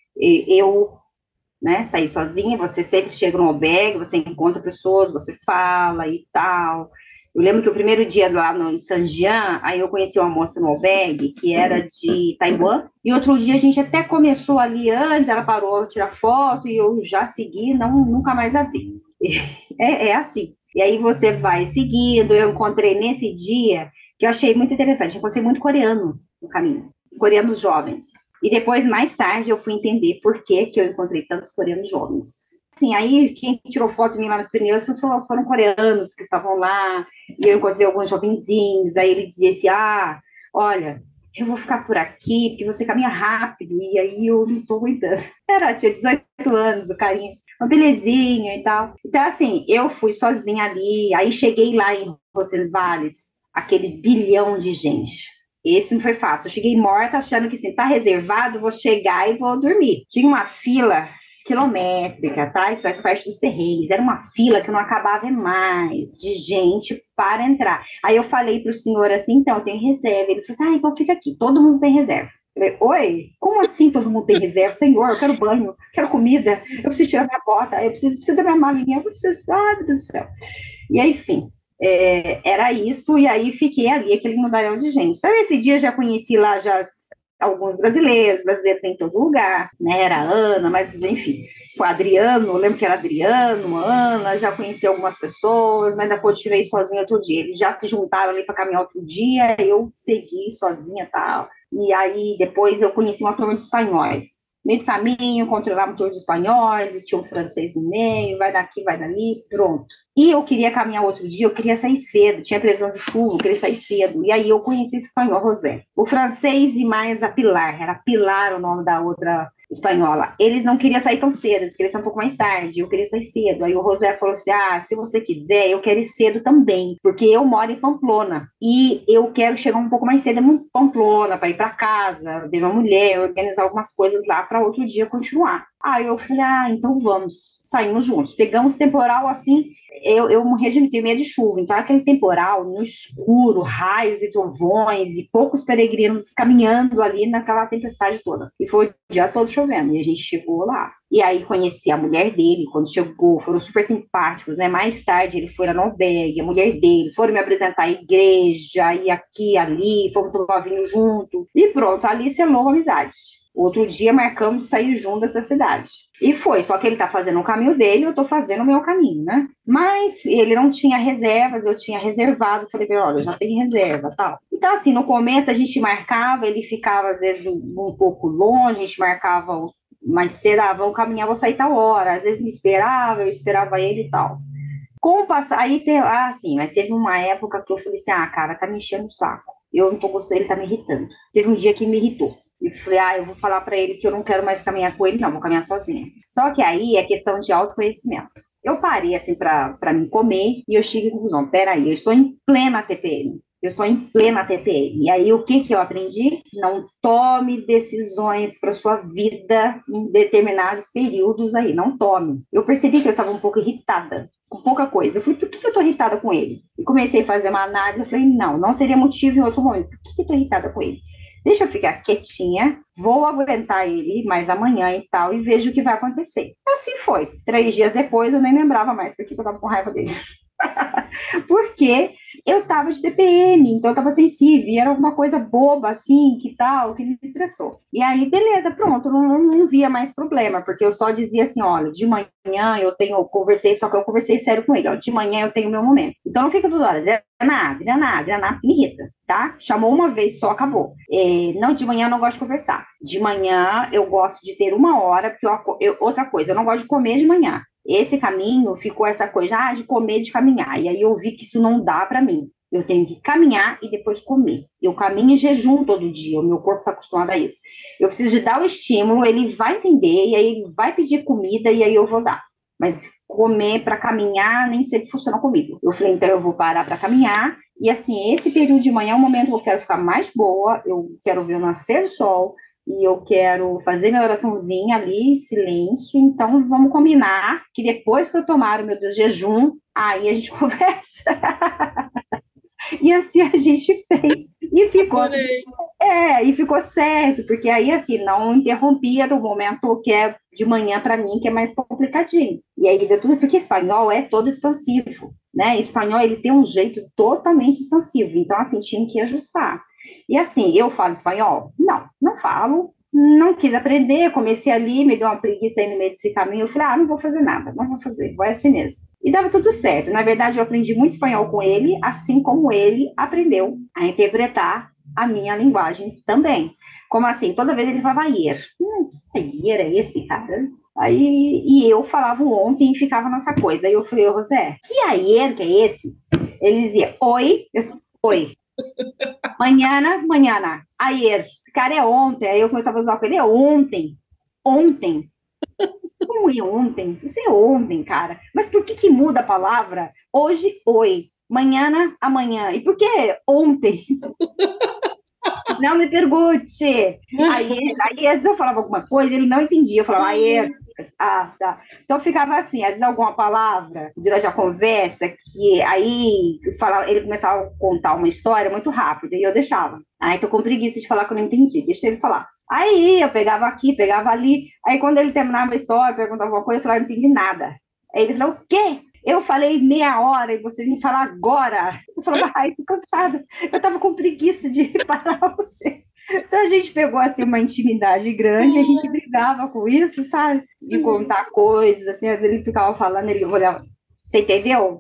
[SPEAKER 3] Eu, né, saí sozinha, você sempre chega no albergue, você encontra pessoas, você fala e tal. Eu lembro que o primeiro dia lá no Sanjian, aí eu conheci uma moça no albergue que era de Taiwan, e outro dia a gente até começou ali antes, ela parou a tirar foto e eu já segui, nunca mais a vi. É assim. E aí você vai seguindo, eu encontrei nesse dia, que eu achei muito interessante, eu encontrei muito coreano no caminho, coreanos jovens. E depois, mais tarde, eu fui entender por que eu encontrei tantos coreanos jovens. Assim, aí quem tirou foto de mim lá nos Pirineus foram coreanos que estavam lá, e eu encontrei alguns jovenzinhos, aí ele dizia assim, olha, eu vou ficar por aqui, porque você caminha rápido, e aí eu não tô aguentando. Tinha 18 anos, o carinha, uma belezinha e tal. Então, assim, eu fui sozinha ali, aí cheguei lá em Roncesvalles, aquele bilhão de gente. Esse não foi fácil. Eu cheguei morta, achando que, assim, tá reservado, vou chegar e vou dormir. Tinha uma fila quilométrica, tá? Isso faz parte dos perrengues. Era uma fila que não acabava mais de gente para entrar. Aí eu falei pro senhor assim, então, eu tenho reserva. Ele falou assim, então fica aqui, todo mundo tem reserva. Eu falei, oi? Como assim todo mundo tem reserva? Senhor, eu quero banho, quero comida, eu preciso tirar minha bota, eu preciso da minha malinha, eu preciso... Ai, meu Deus do céu. E aí, enfim... era isso, e aí fiquei ali, aquele mundaréu de gente. Então, esse dia já conheci lá alguns brasileiros tem em todo lugar, né? Era a Ana, mas enfim, o Adriano, eu lembro que era Adriano, Ana, já conheci algumas pessoas, mas ainda continuei sozinha outro dia. Eles já se juntaram ali para caminhar outro dia, eu segui sozinha e tal. E aí depois eu conheci uma turma de espanhóis. Meio do caminho, encontrei lá uma turma de espanhóis, e tinha um francês no meio, vai daqui, vai dali, pronto. E eu queria caminhar outro dia, eu queria sair cedo, tinha previsão de chuva, eu queria sair cedo. E aí eu conheci esse espanhol, José. O francês e mais a Pilar, era Pilar o nome da outra espanhola. Eles não queriam sair tão cedo, eles queriam sair um pouco mais tarde, eu queria sair cedo. Aí o José falou assim, se você quiser, eu quero ir cedo também, porque eu moro em Pamplona, e eu quero chegar um pouco mais cedo em Pamplona, para ir para casa, ver uma mulher, organizar algumas coisas lá, para outro dia continuar. Aí eu falei, então vamos. Saímos juntos. Pegamos temporal assim. Eu morria de ter medo de chuva. Então, aquele temporal no escuro, raios e trovões, e poucos peregrinos caminhando ali naquela tempestade toda. E foi o dia todo chovendo. E a gente chegou lá. E aí conheci a mulher dele. Quando chegou, foram super simpáticos, né? Mais tarde ele foi na Norberg, a mulher dele, foram me apresentar à igreja, e aqui, ali, fomos tomar vinho junto. E pronto, ali selou a amizade. Outro dia marcamos de sair junto dessa cidade. E foi, só que ele tá fazendo o caminho dele, eu tô fazendo o meu caminho, né? Mas ele não tinha reservas, eu tinha reservado. Falei pra ele, olha, eu já tenho reserva, tal. Então, assim, no começo a gente marcava, ele ficava, às vezes, um pouco longe, a gente marcava mais cedo, vamos caminhar, vou sair tal hora. Às vezes me esperava, eu esperava ele e tal. Com o passar, aí mas teve uma época que eu falei assim, cara, tá me enchendo o saco. Eu não tô gostando, ele tá me irritando. Teve um dia que me irritou. E falei, eu vou falar pra ele que eu não quero mais caminhar com ele, não, vou caminhar sozinha. Só que aí é questão de autoconhecimento. Eu parei, assim, pra me comer, e eu cheguei à conclusão, peraí, eu estou em plena TPM. Eu estou em plena TPM. E aí, o que eu aprendi? Não tome decisões para sua vida em determinados períodos aí, não tome. Eu percebi que eu estava um pouco irritada com pouca coisa. Eu falei, por que eu estou irritada com ele? E comecei a fazer uma análise, eu falei, não seria motivo em outro momento. Por que eu estou irritada com ele? Deixa eu ficar quietinha, vou aguentar ele mais amanhã e tal, e vejo o que vai acontecer. Assim foi. 3 dias depois, eu nem lembrava mais porque eu estava com raiva dele. Porque eu estava de TPM, então eu estava sensível, e era alguma coisa boba, assim, que tal, que me estressou. E aí, beleza, pronto, não via mais problema, porque eu só dizia assim, olha, de manhã só que eu conversei sério com ele, ó, de manhã eu tenho meu momento. Então não fica toda hora, Adriana, me irrita, tá? Chamou uma vez só, acabou. Não, de manhã eu não gosto de conversar. De manhã eu gosto de ter 1 hora, porque outra coisa, eu não gosto de comer de manhã. Esse caminho ficou essa coisa de comer, de caminhar. E aí eu vi que isso não dá para mim. Eu tenho que caminhar e depois comer. Eu caminho em jejum todo dia, o meu corpo está acostumado a isso. Eu preciso de dar o estímulo, ele vai entender, e aí ele vai pedir comida, e aí eu vou dar. Mas comer para caminhar nem sempre funciona comigo. Eu falei, então eu vou parar para caminhar, e assim, esse período de manhã é um momento que eu quero ficar mais boa, eu quero ver o nascer do sol, e eu quero fazer minha oraçãozinha ali, em silêncio, então vamos combinar que depois que eu tomar o meu jejum, aí a gente conversa. E assim a gente fez. E ficou certo, porque aí assim, não interrompia no momento que é de manhã para mim, que é mais complicadinho. E aí deu tudo, porque espanhol é todo expansivo, né? Espanhol, ele tem um jeito totalmente expansivo, então assim, tinha que ajustar. E assim, eu falo espanhol? Não falo. Não quis aprender, comecei ali, me deu uma preguiça aí no meio desse caminho, eu falei, não vou fazer nada, não vou fazer, vai assim mesmo. E dava tudo certo, na verdade eu aprendi muito espanhol com ele, assim como ele aprendeu a interpretar a minha linguagem também. Como assim, toda vez ele falava ayer. Que ayer é esse, cara? Aí, e eu falava ontem e ficava nessa coisa. Aí eu falei, José, que ayer que é esse? Ele dizia, oi, oi. Manhã, ayer. Esse cara é ontem. Aí eu começava a usar com ele, é ontem. Ontem. Como é ontem? Isso é ontem, cara. Mas por que muda a palavra? Hoje, oi. Manhã, amanhã. E por que ontem? Não me pergunte. Aí às vezes eu falava alguma coisa, ele não entendia. Eu falava, ayer. Tá. Então ficava assim, às vezes alguma palavra durante a conversa, que aí ele começava a contar uma história muito rápida, e eu deixava. Tô com preguiça de falar que eu não entendi, deixa ele falar. Aí eu pegava aqui, pegava ali, aí quando ele terminava a história, perguntava alguma coisa, eu falava, não entendi nada. Aí ele falou, o quê? Eu falei meia hora e você vem falar agora. Eu falava, tô cansada. Eu tava com preguiça de parar você. Então a gente pegou assim uma intimidade grande, a gente brigava com isso, sabe? De contar coisas, assim, às vezes ele ficava falando, ele olhava, você entendeu?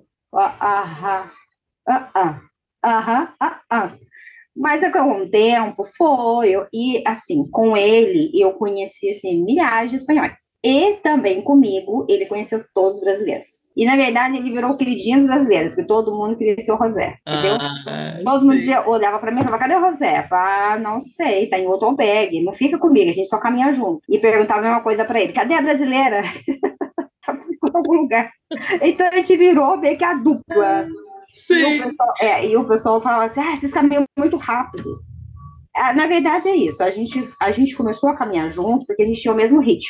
[SPEAKER 3] Mas com o tempo e assim, com ele eu conheci assim, milhares de espanhóis. E também comigo, ele conheceu todos os brasileiros. E na verdade ele virou o queridinho dos brasileiros, porque todo mundo queria ser o José, entendeu? Todo mundo olhava pra mim e falava, cadê o José? Eu falava, não sei, tá em outro albergue, não fica comigo, a gente só caminha junto. E perguntava a mesma coisa pra ele, cadê a brasileira? Tá em algum lugar. Então a gente virou meio que a dupla.
[SPEAKER 2] Sim.
[SPEAKER 3] E o pessoal falava assim, vocês caminham muito rápido. Na verdade é isso, a gente começou a caminhar junto porque a gente tinha o mesmo ritmo,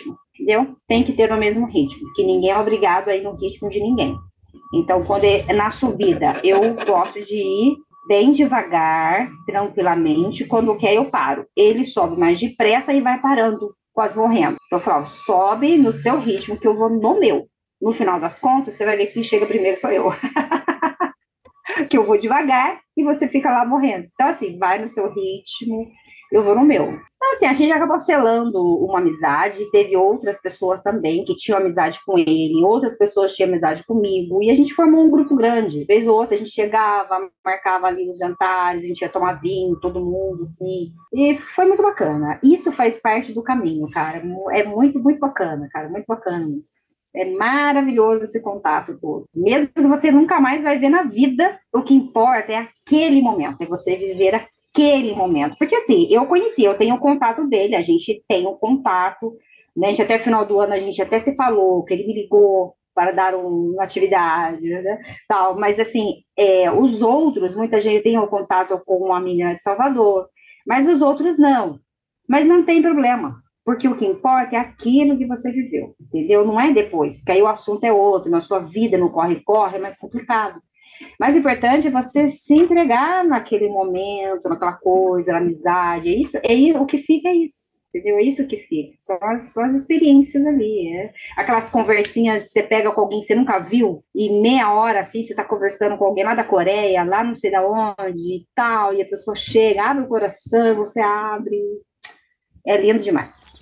[SPEAKER 3] entendeu? Tem que ter o mesmo ritmo, que ninguém é obrigado a ir no ritmo de ninguém. Então, quando é na subida, eu gosto de ir bem devagar, tranquilamente. Quando quer, eu paro. Ele sobe mais depressa e vai parando, quase morrendo. Então, eu falo, sobe no seu ritmo, que eu vou no meu. No final das contas, você vai ver que quem chega primeiro sou eu. Que eu vou devagar e você fica lá morrendo. Então, assim, vai no seu ritmo, eu vou no meu. Então, assim, a gente acabou selando uma amizade, teve outras pessoas também que tinham amizade com ele, outras pessoas tinham amizade comigo, e a gente formou um grupo grande. Vez ou outra, a gente chegava, marcava ali os jantares, a gente ia tomar vinho, todo mundo, assim, e foi muito bacana. Isso faz parte do caminho, cara. É muito, muito bacana, cara, muito bacana isso. É maravilhoso esse contato todo. Mesmo que você nunca mais vai ver na vida, o que importa é aquele momento, é você viver aquele momento. Porque assim, eu conheci, eu tenho o contato dele, a gente tem o contato, né? A gente até final do ano, a gente até se falou, que ele me ligou para dar uma atividade, né? Tal. Mas assim, os outros, muita gente tem o contato com uma menina de Salvador, mas os outros não. Mas não tem problema. Porque o que importa é aquilo que você viveu, entendeu? Não é depois, porque aí o assunto é outro, na sua vida, no corre-corre, é mais complicado. Mas o importante é você se entregar naquele momento, naquela coisa, na amizade, é isso, o que fica é isso, entendeu? É isso que fica, são as experiências ali, aquelas conversinhas, você pega com alguém que você nunca viu, e meia hora, assim, você tá conversando com alguém lá da Coreia, lá não sei da onde, e tal, e a pessoa chega, abre o coração, você abre, é lindo demais.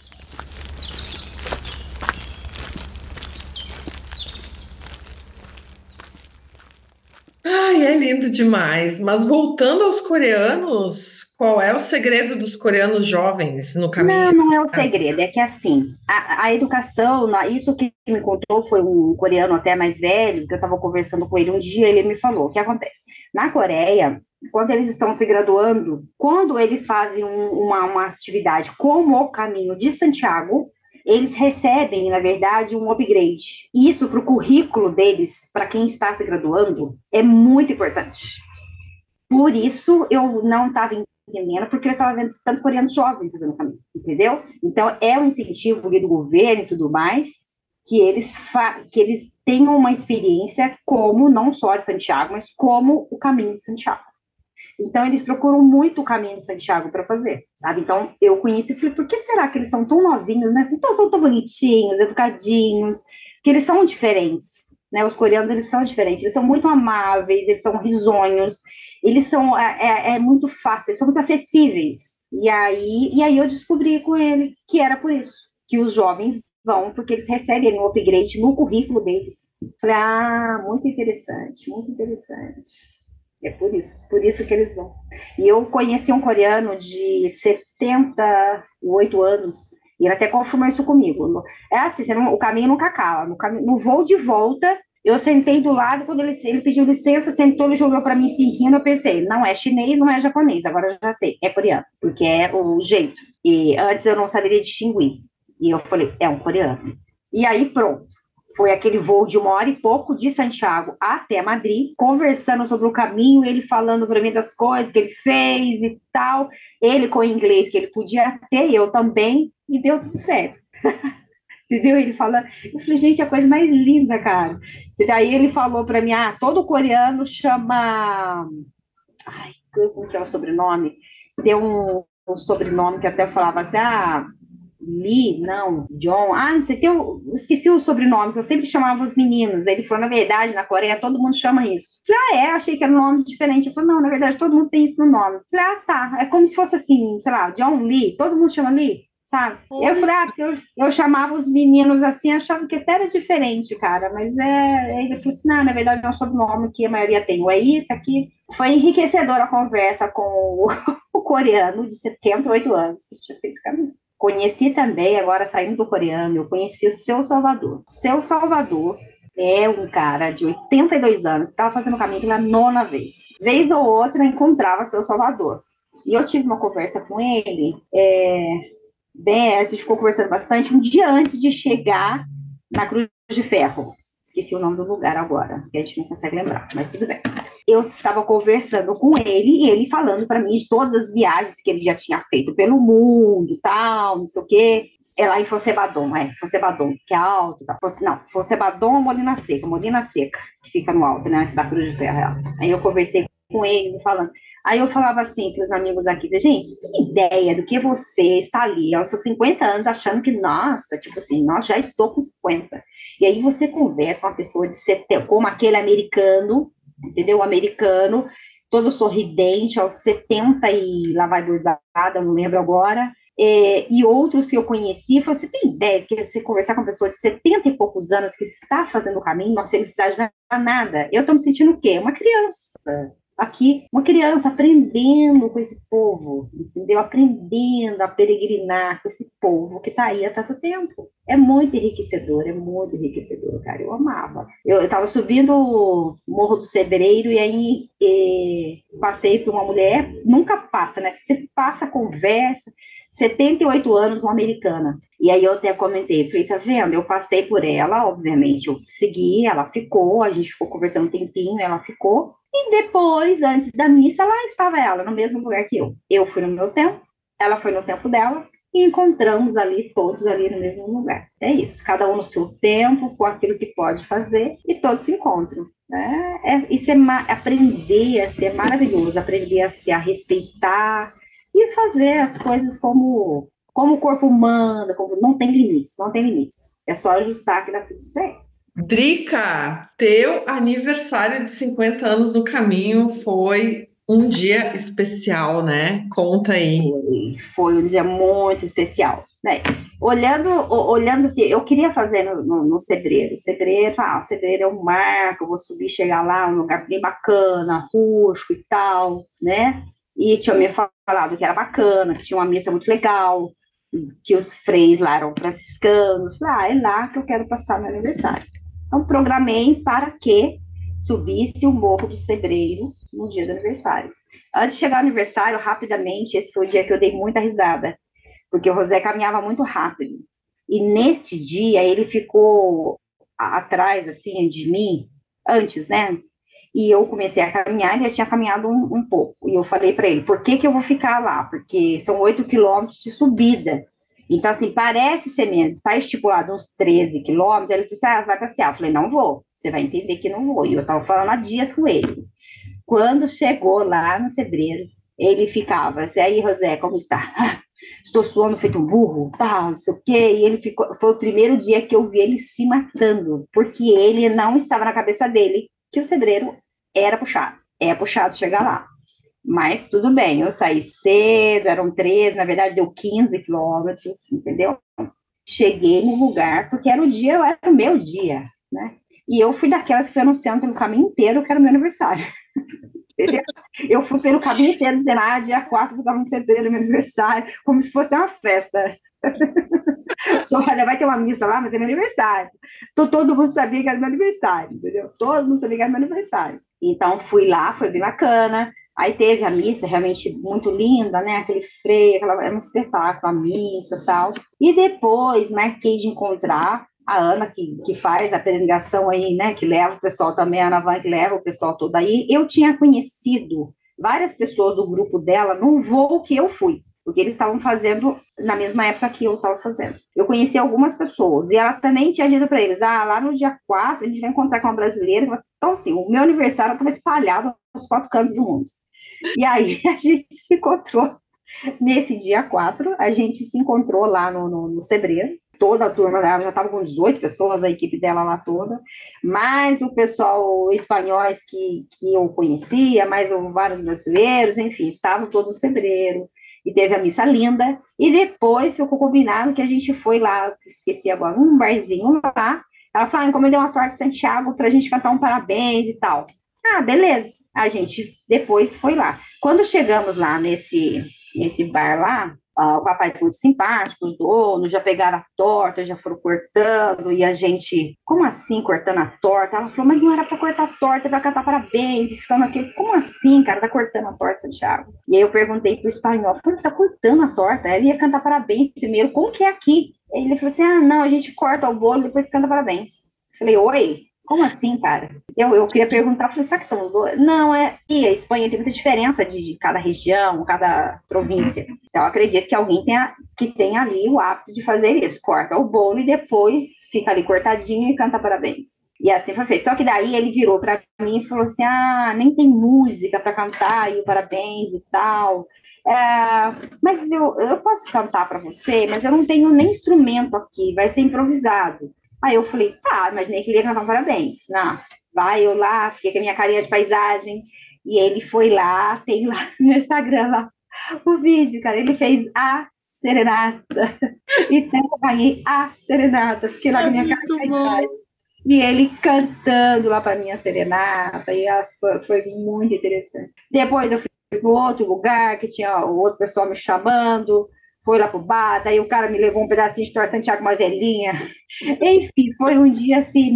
[SPEAKER 2] Ai, é lindo demais. Mas voltando aos coreanos, qual é o segredo dos coreanos jovens no
[SPEAKER 3] Não,
[SPEAKER 2] caminho?
[SPEAKER 3] não é o segredo, é que assim, a educação, isso que me contou foi um coreano até mais velho, que eu estava conversando com ele um dia, ele me falou, o que acontece? Na Coreia, quando eles estão se graduando, quando eles fazem uma atividade como o Caminho de Santiago, eles recebem, na verdade, um upgrade. Isso para o currículo deles, para quem está se graduando, é muito importante. Por isso, eu não estava entendendo, porque eu estava vendo tanto coreanos jovens fazendo o caminho, entendeu? Então, é um incentivo do governo e tudo mais, que eles tenham uma experiência como, não só de Santiago, mas como o caminho de Santiago. Então, eles procuram muito o caminho de Santiago para fazer, sabe? Então, eu conheci e falei, por que será que eles são tão novinhos, né? Então, são tão bonitinhos, educadinhos, que eles são diferentes, né? Os coreanos, eles são diferentes, eles são muito amáveis, eles são risonhos, eles são, muito fácil, eles são muito acessíveis. E aí eu descobri com ele que era por isso, que os jovens vão, porque eles recebem um upgrade no currículo deles. Falei, muito interessante, muito interessante. É por isso que eles vão. E eu conheci um coreano de 78 anos, e ele até confirmou isso comigo. É assim, o caminho nunca acaba. No voo de volta, eu sentei do lado, quando ele pediu licença, sentou, ele jogou para mim se rindo, eu pensei, não é chinês, não é japonês, agora eu já sei, é coreano, porque é o jeito. E antes eu não saberia distinguir. E eu falei, é um coreano. E aí, pronto. Foi aquele voo de 1 hora e pouco de Santiago até Madrid, conversando sobre o caminho, ele falando para mim das coisas que ele fez e tal. Ele com o inglês que ele podia ter, eu também, e deu tudo certo. Entendeu? Ele fala, eu falei, gente, a coisa mais linda, cara. E daí ele falou para mim, todo coreano chama. Ai, como que é o sobrenome? Tem um sobrenome que até falava assim, Lee, não, John, não sei, eu esqueci o sobrenome, que eu sempre chamava os meninos. Ele falou, na verdade, na Coreia, todo mundo chama isso. Eu falei, achei que era um nome diferente. Ele falou, não, na verdade, todo mundo tem isso no nome. Eu falei, tá, é como se fosse assim, sei lá, John Lee, todo mundo chama Lee, sabe? Eu falei, porque eu chamava os meninos assim, achava que até era diferente, cara, mas ele falou assim, não, na verdade, é um sobrenome que a maioria tem, ou é isso, aqui. Foi enriquecedora a conversa com o coreano de 78 anos, que tinha feito caminho. Conheci também, agora saindo do coreano, eu conheci o Seu Salvador. Seu Salvador é um cara de 82 anos que estava fazendo o caminho pela 9ª vez. Vez ou outra, eu encontrava Seu Salvador. E eu tive uma conversa com ele, a gente ficou conversando bastante, um dia antes de chegar na Cruz de Ferro. Esqueci o nome do lugar agora, que a gente não consegue lembrar, mas tudo bem. Eu estava conversando com ele, e ele falando para mim de todas as viagens que ele já tinha feito pelo mundo, tal, não sei o quê. É lá em Fonsebadon, que é alto, tá? Não, Fonsebadon ou Molina Seca, que fica no alto, né, antes da Cruz de Ferro. Aí eu conversei com ele, falando. Aí eu falava assim para os amigos aqui, gente, você tem ideia do que você está ali aos seus 50 anos achando que, nossa, tipo assim, nossa, já estou com 50. E aí você conversa com uma pessoa de 70, como aquele americano, entendeu? O americano, todo sorridente, aos 70 e lá vai bordada, não lembro agora, e outros que eu conheci, você tem ideia de que você conversar com uma pessoa de 70 e poucos anos que está fazendo o caminho, uma felicidade danada. Eu estou me sentindo o quê? Uma criança. Aqui, uma criança aprendendo com esse povo, entendeu? Aprendendo a peregrinar com esse povo que está aí há tanto tempo. É muito enriquecedor, cara. Eu amava. Eu estava subindo o Morro do Sebreiro e aí passei por uma mulher, nunca passa, né? Você passa, conversa, 78 anos, uma americana. E aí eu até comentei, falei, tá vendo? Eu passei por ela, obviamente, eu segui, ela ficou, a gente ficou conversando um tempinho, ela ficou. E depois, antes da missa, lá estava ela, no mesmo lugar que eu. Eu fui no meu tempo, ela foi no tempo dela, e encontramos ali, todos ali no mesmo lugar. É isso, cada um no seu tempo, com aquilo que pode fazer, e todos se encontram. Isso aprender a ser maravilhoso, aprender a se a respeitar, e fazer as coisas como o corpo manda, como não tem limites, não tem limites. É só ajustar que dá tudo certo.
[SPEAKER 2] Drica, teu aniversário de 50 anos no caminho foi um dia especial, né? Conta aí.
[SPEAKER 3] Foi um dia muito especial, né? Olhando assim, eu queria fazer no Sebreiro. Sebreiro é um marco, eu vou subir, chegar lá, um lugar bem bacana, rústico e tal, né? E tinha me falado que era bacana, que tinha uma missa muito legal, que os freis lá eram franciscanos. Falei, é lá que eu quero passar meu aniversário. Então, programei para que subisse o Morro do Sebreiro no dia do aniversário. Antes de chegar ao aniversário, rapidamente, esse foi o dia que eu dei muita risada, porque o José caminhava muito rápido. E neste dia, ele ficou atrás, assim, de mim, antes, né? E eu comecei a caminhar, ele já tinha caminhado um pouco. E eu falei para ele, por que eu vou ficar lá? Porque são 8 quilômetros de subida. Então, assim, parece ser menos, está estipulado uns 13 quilômetros. Ele falou assim, vai passear. Eu falei, não vou, você vai entender que não vou. E eu estava falando há dias com ele. Quando chegou lá no Sebreiro, ele ficava assim, aí, José, como está? Estou suando feito um burro, tal, não sei o quê. E ele ficou, foi o primeiro dia que eu vi ele se matando, porque ele não estava na cabeça dele que o Sebreiro era puxado. É puxado chegar lá. Mas tudo bem, eu saí cedo, eram 13, na verdade deu 15 quilômetros, entendeu? Cheguei no lugar, porque era o meu dia, né? E eu fui daquelas que foi anunciando pelo caminho inteiro que era o meu aniversário. Entendeu? Eu fui pelo caminho inteiro dizendo, dia 4 eu estava no Sebreiro, meu aniversário, como se fosse uma festa. Só, olha, vai ter uma missa lá, mas é meu aniversário. Então, todo mundo sabia que era meu aniversário, entendeu? Todo mundo sabia que era meu aniversário. Então, fui lá, foi bem bacana. Aí teve a missa, realmente muito linda, né? Aquele freio, era um espetáculo, a missa e tal. E depois, marquei de encontrar a Ana, que faz a peregrinação aí, né? Que leva o pessoal também, a Ana Van, que leva o pessoal todo aí. Eu tinha conhecido várias pessoas do grupo dela num voo que eu fui, porque eles estavam fazendo na mesma época que eu estava fazendo. Eu conheci algumas pessoas, e ela também tinha dito para eles, lá no dia 4, a gente vai encontrar com uma brasileira. Então, assim, o meu aniversário estava espalhado aos 4 cantos do mundo. E aí, a gente se encontrou, nesse dia 4, a gente se encontrou lá no Sebreiro. Toda a turma dela já estava com 18 pessoas, a equipe dela lá toda, mais o pessoal espanhóis que eu conhecia, mais vários brasileiros, enfim, estavam todos no Sebreiro. E teve a missa linda, e depois ficou combinado que a gente foi lá, esqueci agora, um barzinho lá, ela falou, encomendei uma torta de Santiago pra gente cantar um parabéns e tal. Beleza, a gente depois foi lá. Quando chegamos lá nesse bar lá, o rapaz muito simpático, os donos já pegaram a torta, já foram cortando, e a gente, como assim cortando a torta? Ela falou, mas não era para cortar a torta, para cantar parabéns, e ficando aqui, como assim, cara, tá cortando a torta, Santiago? E aí eu perguntei pro espanhol, falei, tá cortando a torta? Ele ia cantar parabéns primeiro, como que é aqui? Ele falou assim, não, a gente corta o bolo e depois canta parabéns. Eu falei, oi? Como assim, cara? Eu queria perguntar, falei, será que são os dois? Não, e a Espanha tem muita diferença de cada região, cada província. Então, eu acredito que alguém que tenha ali o hábito de fazer isso. Corta o bolo e depois fica ali cortadinho e canta parabéns. E assim foi feito. Só que daí ele virou pra mim e falou assim, nem tem música pra cantar e o parabéns e tal. Mas eu posso cantar pra você, mas eu não tenho nem instrumento aqui, vai ser improvisado. Aí eu falei, tá, mas nem queria cantar um parabéns. Não, vai eu lá, fiquei com a minha carinha de paisagem. E ele foi lá, tem lá no Instagram lá o vídeo, cara. Ele fez a serenata. Então eu ganhei a serenata. Fiquei lá com
[SPEAKER 2] É
[SPEAKER 3] a minha cara de
[SPEAKER 2] muito
[SPEAKER 3] paisagem.
[SPEAKER 2] bom.
[SPEAKER 3] E ele cantando lá para minha serenata. E foi muito interessante. Depois eu fui para outro lugar, que tinha o outro pessoal me chamando. Foi lá pro bar, daí o cara me levou um pedacinho de torta Santiago, uma velhinha. Enfim, foi um dia assim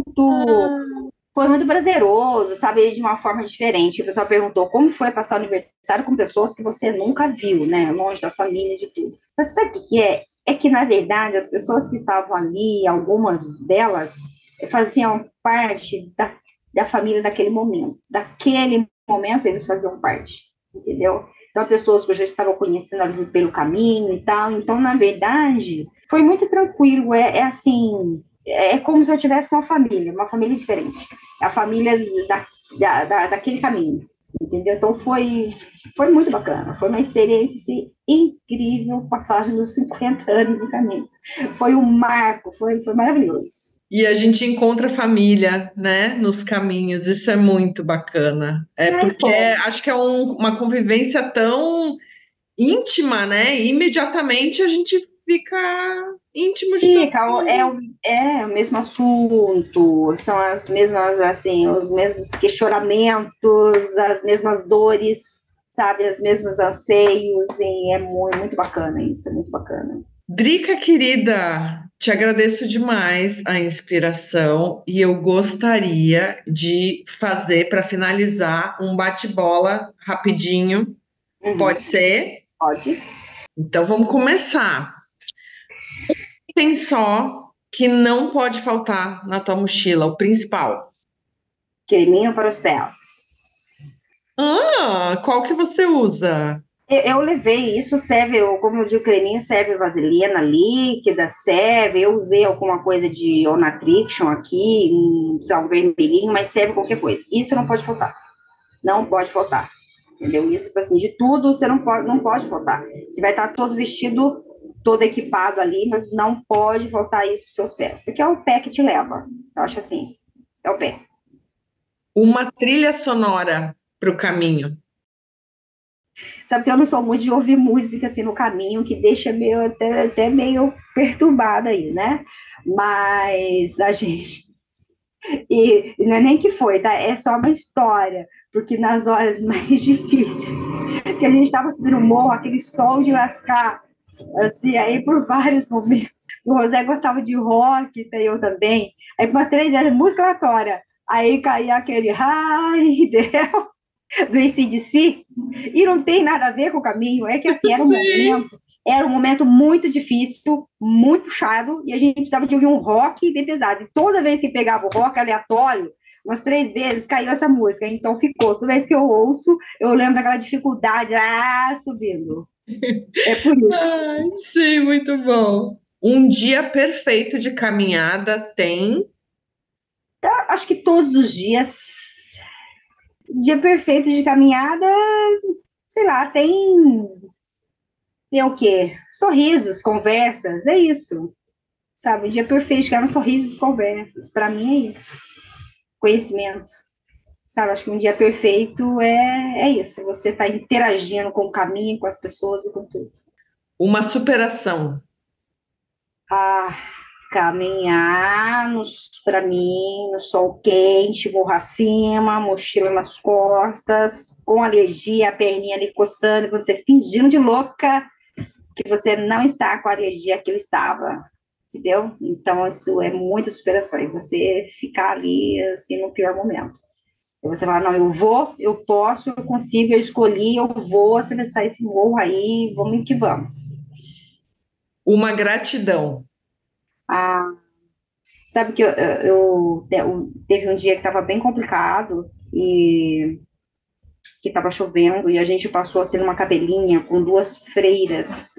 [SPEAKER 3] foi muito prazeroso, sabe, de uma forma diferente. O pessoal perguntou como foi passar o aniversário com pessoas que você nunca viu, né, longe da família e de tudo. Mas sabe o que que é? É que, na verdade, as pessoas que estavam ali, algumas delas, faziam parte da família daquele momento. Daquele momento, eles faziam parte, entendeu? Então, pessoas que eu já estava conhecendo ali pelo caminho e tal. Então, na verdade, foi muito tranquilo. É assim, é como se eu tivesse com uma família diferente. É a família daquele caminho, entendeu? Então, foi muito bacana. Foi uma experiência assim, incrível, passagem dos 50 anos do caminho. Foi um marco, foi maravilhoso.
[SPEAKER 2] E a gente encontra família, né, nos caminhos, isso é muito bacana. É
[SPEAKER 3] Ai,
[SPEAKER 2] porque
[SPEAKER 3] pô,
[SPEAKER 2] acho que é uma convivência tão íntima, né? E imediatamente a gente fica íntimo de todo
[SPEAKER 3] fica,
[SPEAKER 2] mundo.
[SPEAKER 3] é o mesmo assunto, são as mesmas, assim, os mesmos questionamentos, as mesmas dores, sabe, os mesmos anseios, e é muito, muito bacana isso, é muito bacana.
[SPEAKER 2] Drica, querida, te agradeço demais a inspiração e eu gostaria de fazer, para finalizar, um bate-bola rapidinho.
[SPEAKER 3] Uhum.
[SPEAKER 2] Pode ser?
[SPEAKER 3] Pode.
[SPEAKER 2] Então vamos começar. Tem só que não pode faltar na tua mochila, o principal.
[SPEAKER 3] Creminho para os pés.
[SPEAKER 2] Qual que você usa?
[SPEAKER 3] Eu levei isso, serve, como eu digo, creminho serve vaselina líquida, serve. Eu usei alguma coisa de Onatrition aqui, um vermelhinho, mas serve qualquer coisa. Isso não pode faltar. Não pode faltar. Entendeu? Isso, tipo assim, de tudo você não pode faltar. Você vai estar todo vestido, todo equipado ali, mas não pode faltar isso para os seus pés, porque é o pé que te leva. Eu acho assim, é o pé.
[SPEAKER 2] Uma trilha sonora para o caminho.
[SPEAKER 3] Sabe que eu não sou muito de ouvir música assim no caminho, que deixa meio até meio perturbada aí, né? Mas a gente. E não é nem que foi, tá? É só uma história, porque nas horas mais difíceis, que a gente estava subindo o morro, aquele sol de lascar, assim, aí por vários momentos. O José gostava de rock, eu também. Aí, por 3 anos, música aleatória. Aí caía aquele ai, do AC/DC, e não tem nada a ver com o caminho, é que assim,
[SPEAKER 2] Sim.
[SPEAKER 3] era um momento muito difícil, muito puxado, e a gente precisava de ouvir um rock bem pesado. E toda vez que pegava o rock aleatório, umas 3 vezes caiu essa música, então ficou. Toda vez que eu ouço, eu lembro daquela dificuldade, subindo. É por isso.
[SPEAKER 2] Ai, sim, muito bom. Um dia perfeito de caminhada tem.
[SPEAKER 3] Acho que todos os dias, dia perfeito de caminhada, sei lá, tem o quê? Sorrisos, conversas, é isso. Sabe, o dia perfeito, que eram sorrisos e conversas. Para mim é isso. Conhecimento. Sabe, acho que um dia perfeito é isso. Você tá interagindo com o caminho, com as pessoas e com tudo.
[SPEAKER 2] Uma superação.
[SPEAKER 3] Ah, caminhar para mim, no sol quente, morro acima, mochila nas costas, com alergia, a perninha ali coçando, e você fingindo de louca que você não está com a alergia que eu estava. Entendeu? Então, isso é muita superação. E você ficar ali, assim, no pior momento. E você fala, não, eu vou, eu posso, eu consigo, eu escolhi, eu vou atravessar esse morro aí, vamos que vamos.
[SPEAKER 2] Uma gratidão.
[SPEAKER 3] Ah, Sabe que teve um dia que estava bem complicado e que estava chovendo e a gente passou assim numa capelinha com duas freiras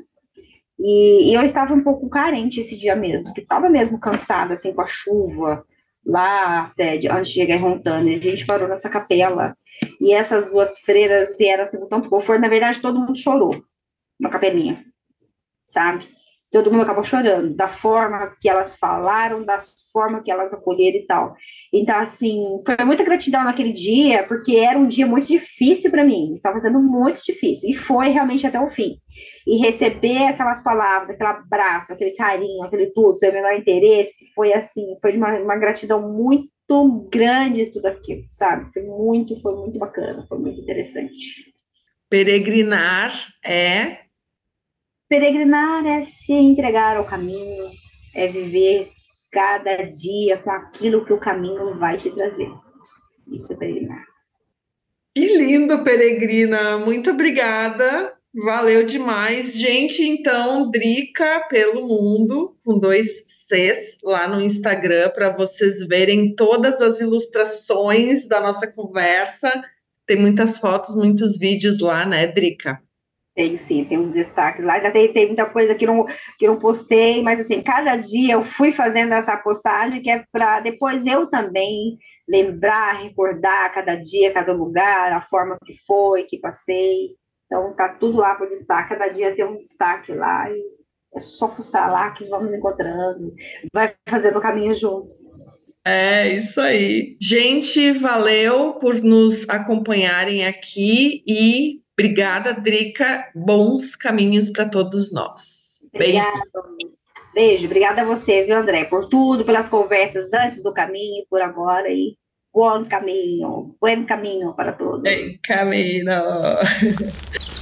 [SPEAKER 3] e eu estava um pouco carente esse dia mesmo, porque estava mesmo cansada assim com a chuva lá até antes de chegar em Rontana. E a gente parou nessa capela e essas duas freiras vieram assim com tanto conforto. Na verdade, todo mundo chorou na capelinha, sabe? Todo mundo acabou chorando, da forma que elas falaram, da forma que elas acolheram e tal. Então, assim, foi muita gratidão naquele dia, porque era um dia muito difícil para mim, estava sendo muito difícil, e foi realmente até o fim. E receber aquelas palavras, aquele abraço, aquele carinho, aquele tudo, seu menor interesse, foi assim, foi uma gratidão muito grande tudo aquilo, sabe? Foi muito bacana, foi muito interessante.
[SPEAKER 2] Peregrinar é.
[SPEAKER 3] Peregrinar é se entregar ao caminho, é viver cada dia com aquilo que o caminho vai te trazer. Isso é peregrinar.
[SPEAKER 2] Que lindo, Peregrina. Muito obrigada. Valeu demais. Gente, então, Drica pelo Mundo, com 2 Cs, lá no Instagram, para vocês verem todas as ilustrações da nossa conversa. Tem muitas fotos, muitos vídeos lá, né, Drica?
[SPEAKER 3] Tem sim, tem uns destaques lá. Ainda tem muita coisa que não postei, mas assim, cada dia eu fui fazendo essa postagem que é para depois eu também lembrar, recordar cada dia, cada lugar, a forma que foi, que passei. Então tá tudo lá para destaque, cada dia tem um destaque lá e é só fuçar lá que vamos encontrando, vai fazendo o caminho junto.
[SPEAKER 2] É isso aí. Gente, valeu por nos acompanharem aqui e obrigada, Drica. Bons caminhos para todos nós. Beijo.
[SPEAKER 3] Obrigada. Beijo, obrigada a você, viu, André, por tudo, pelas conversas antes do caminho, por agora e bom caminho para todos.
[SPEAKER 2] Bem caminho.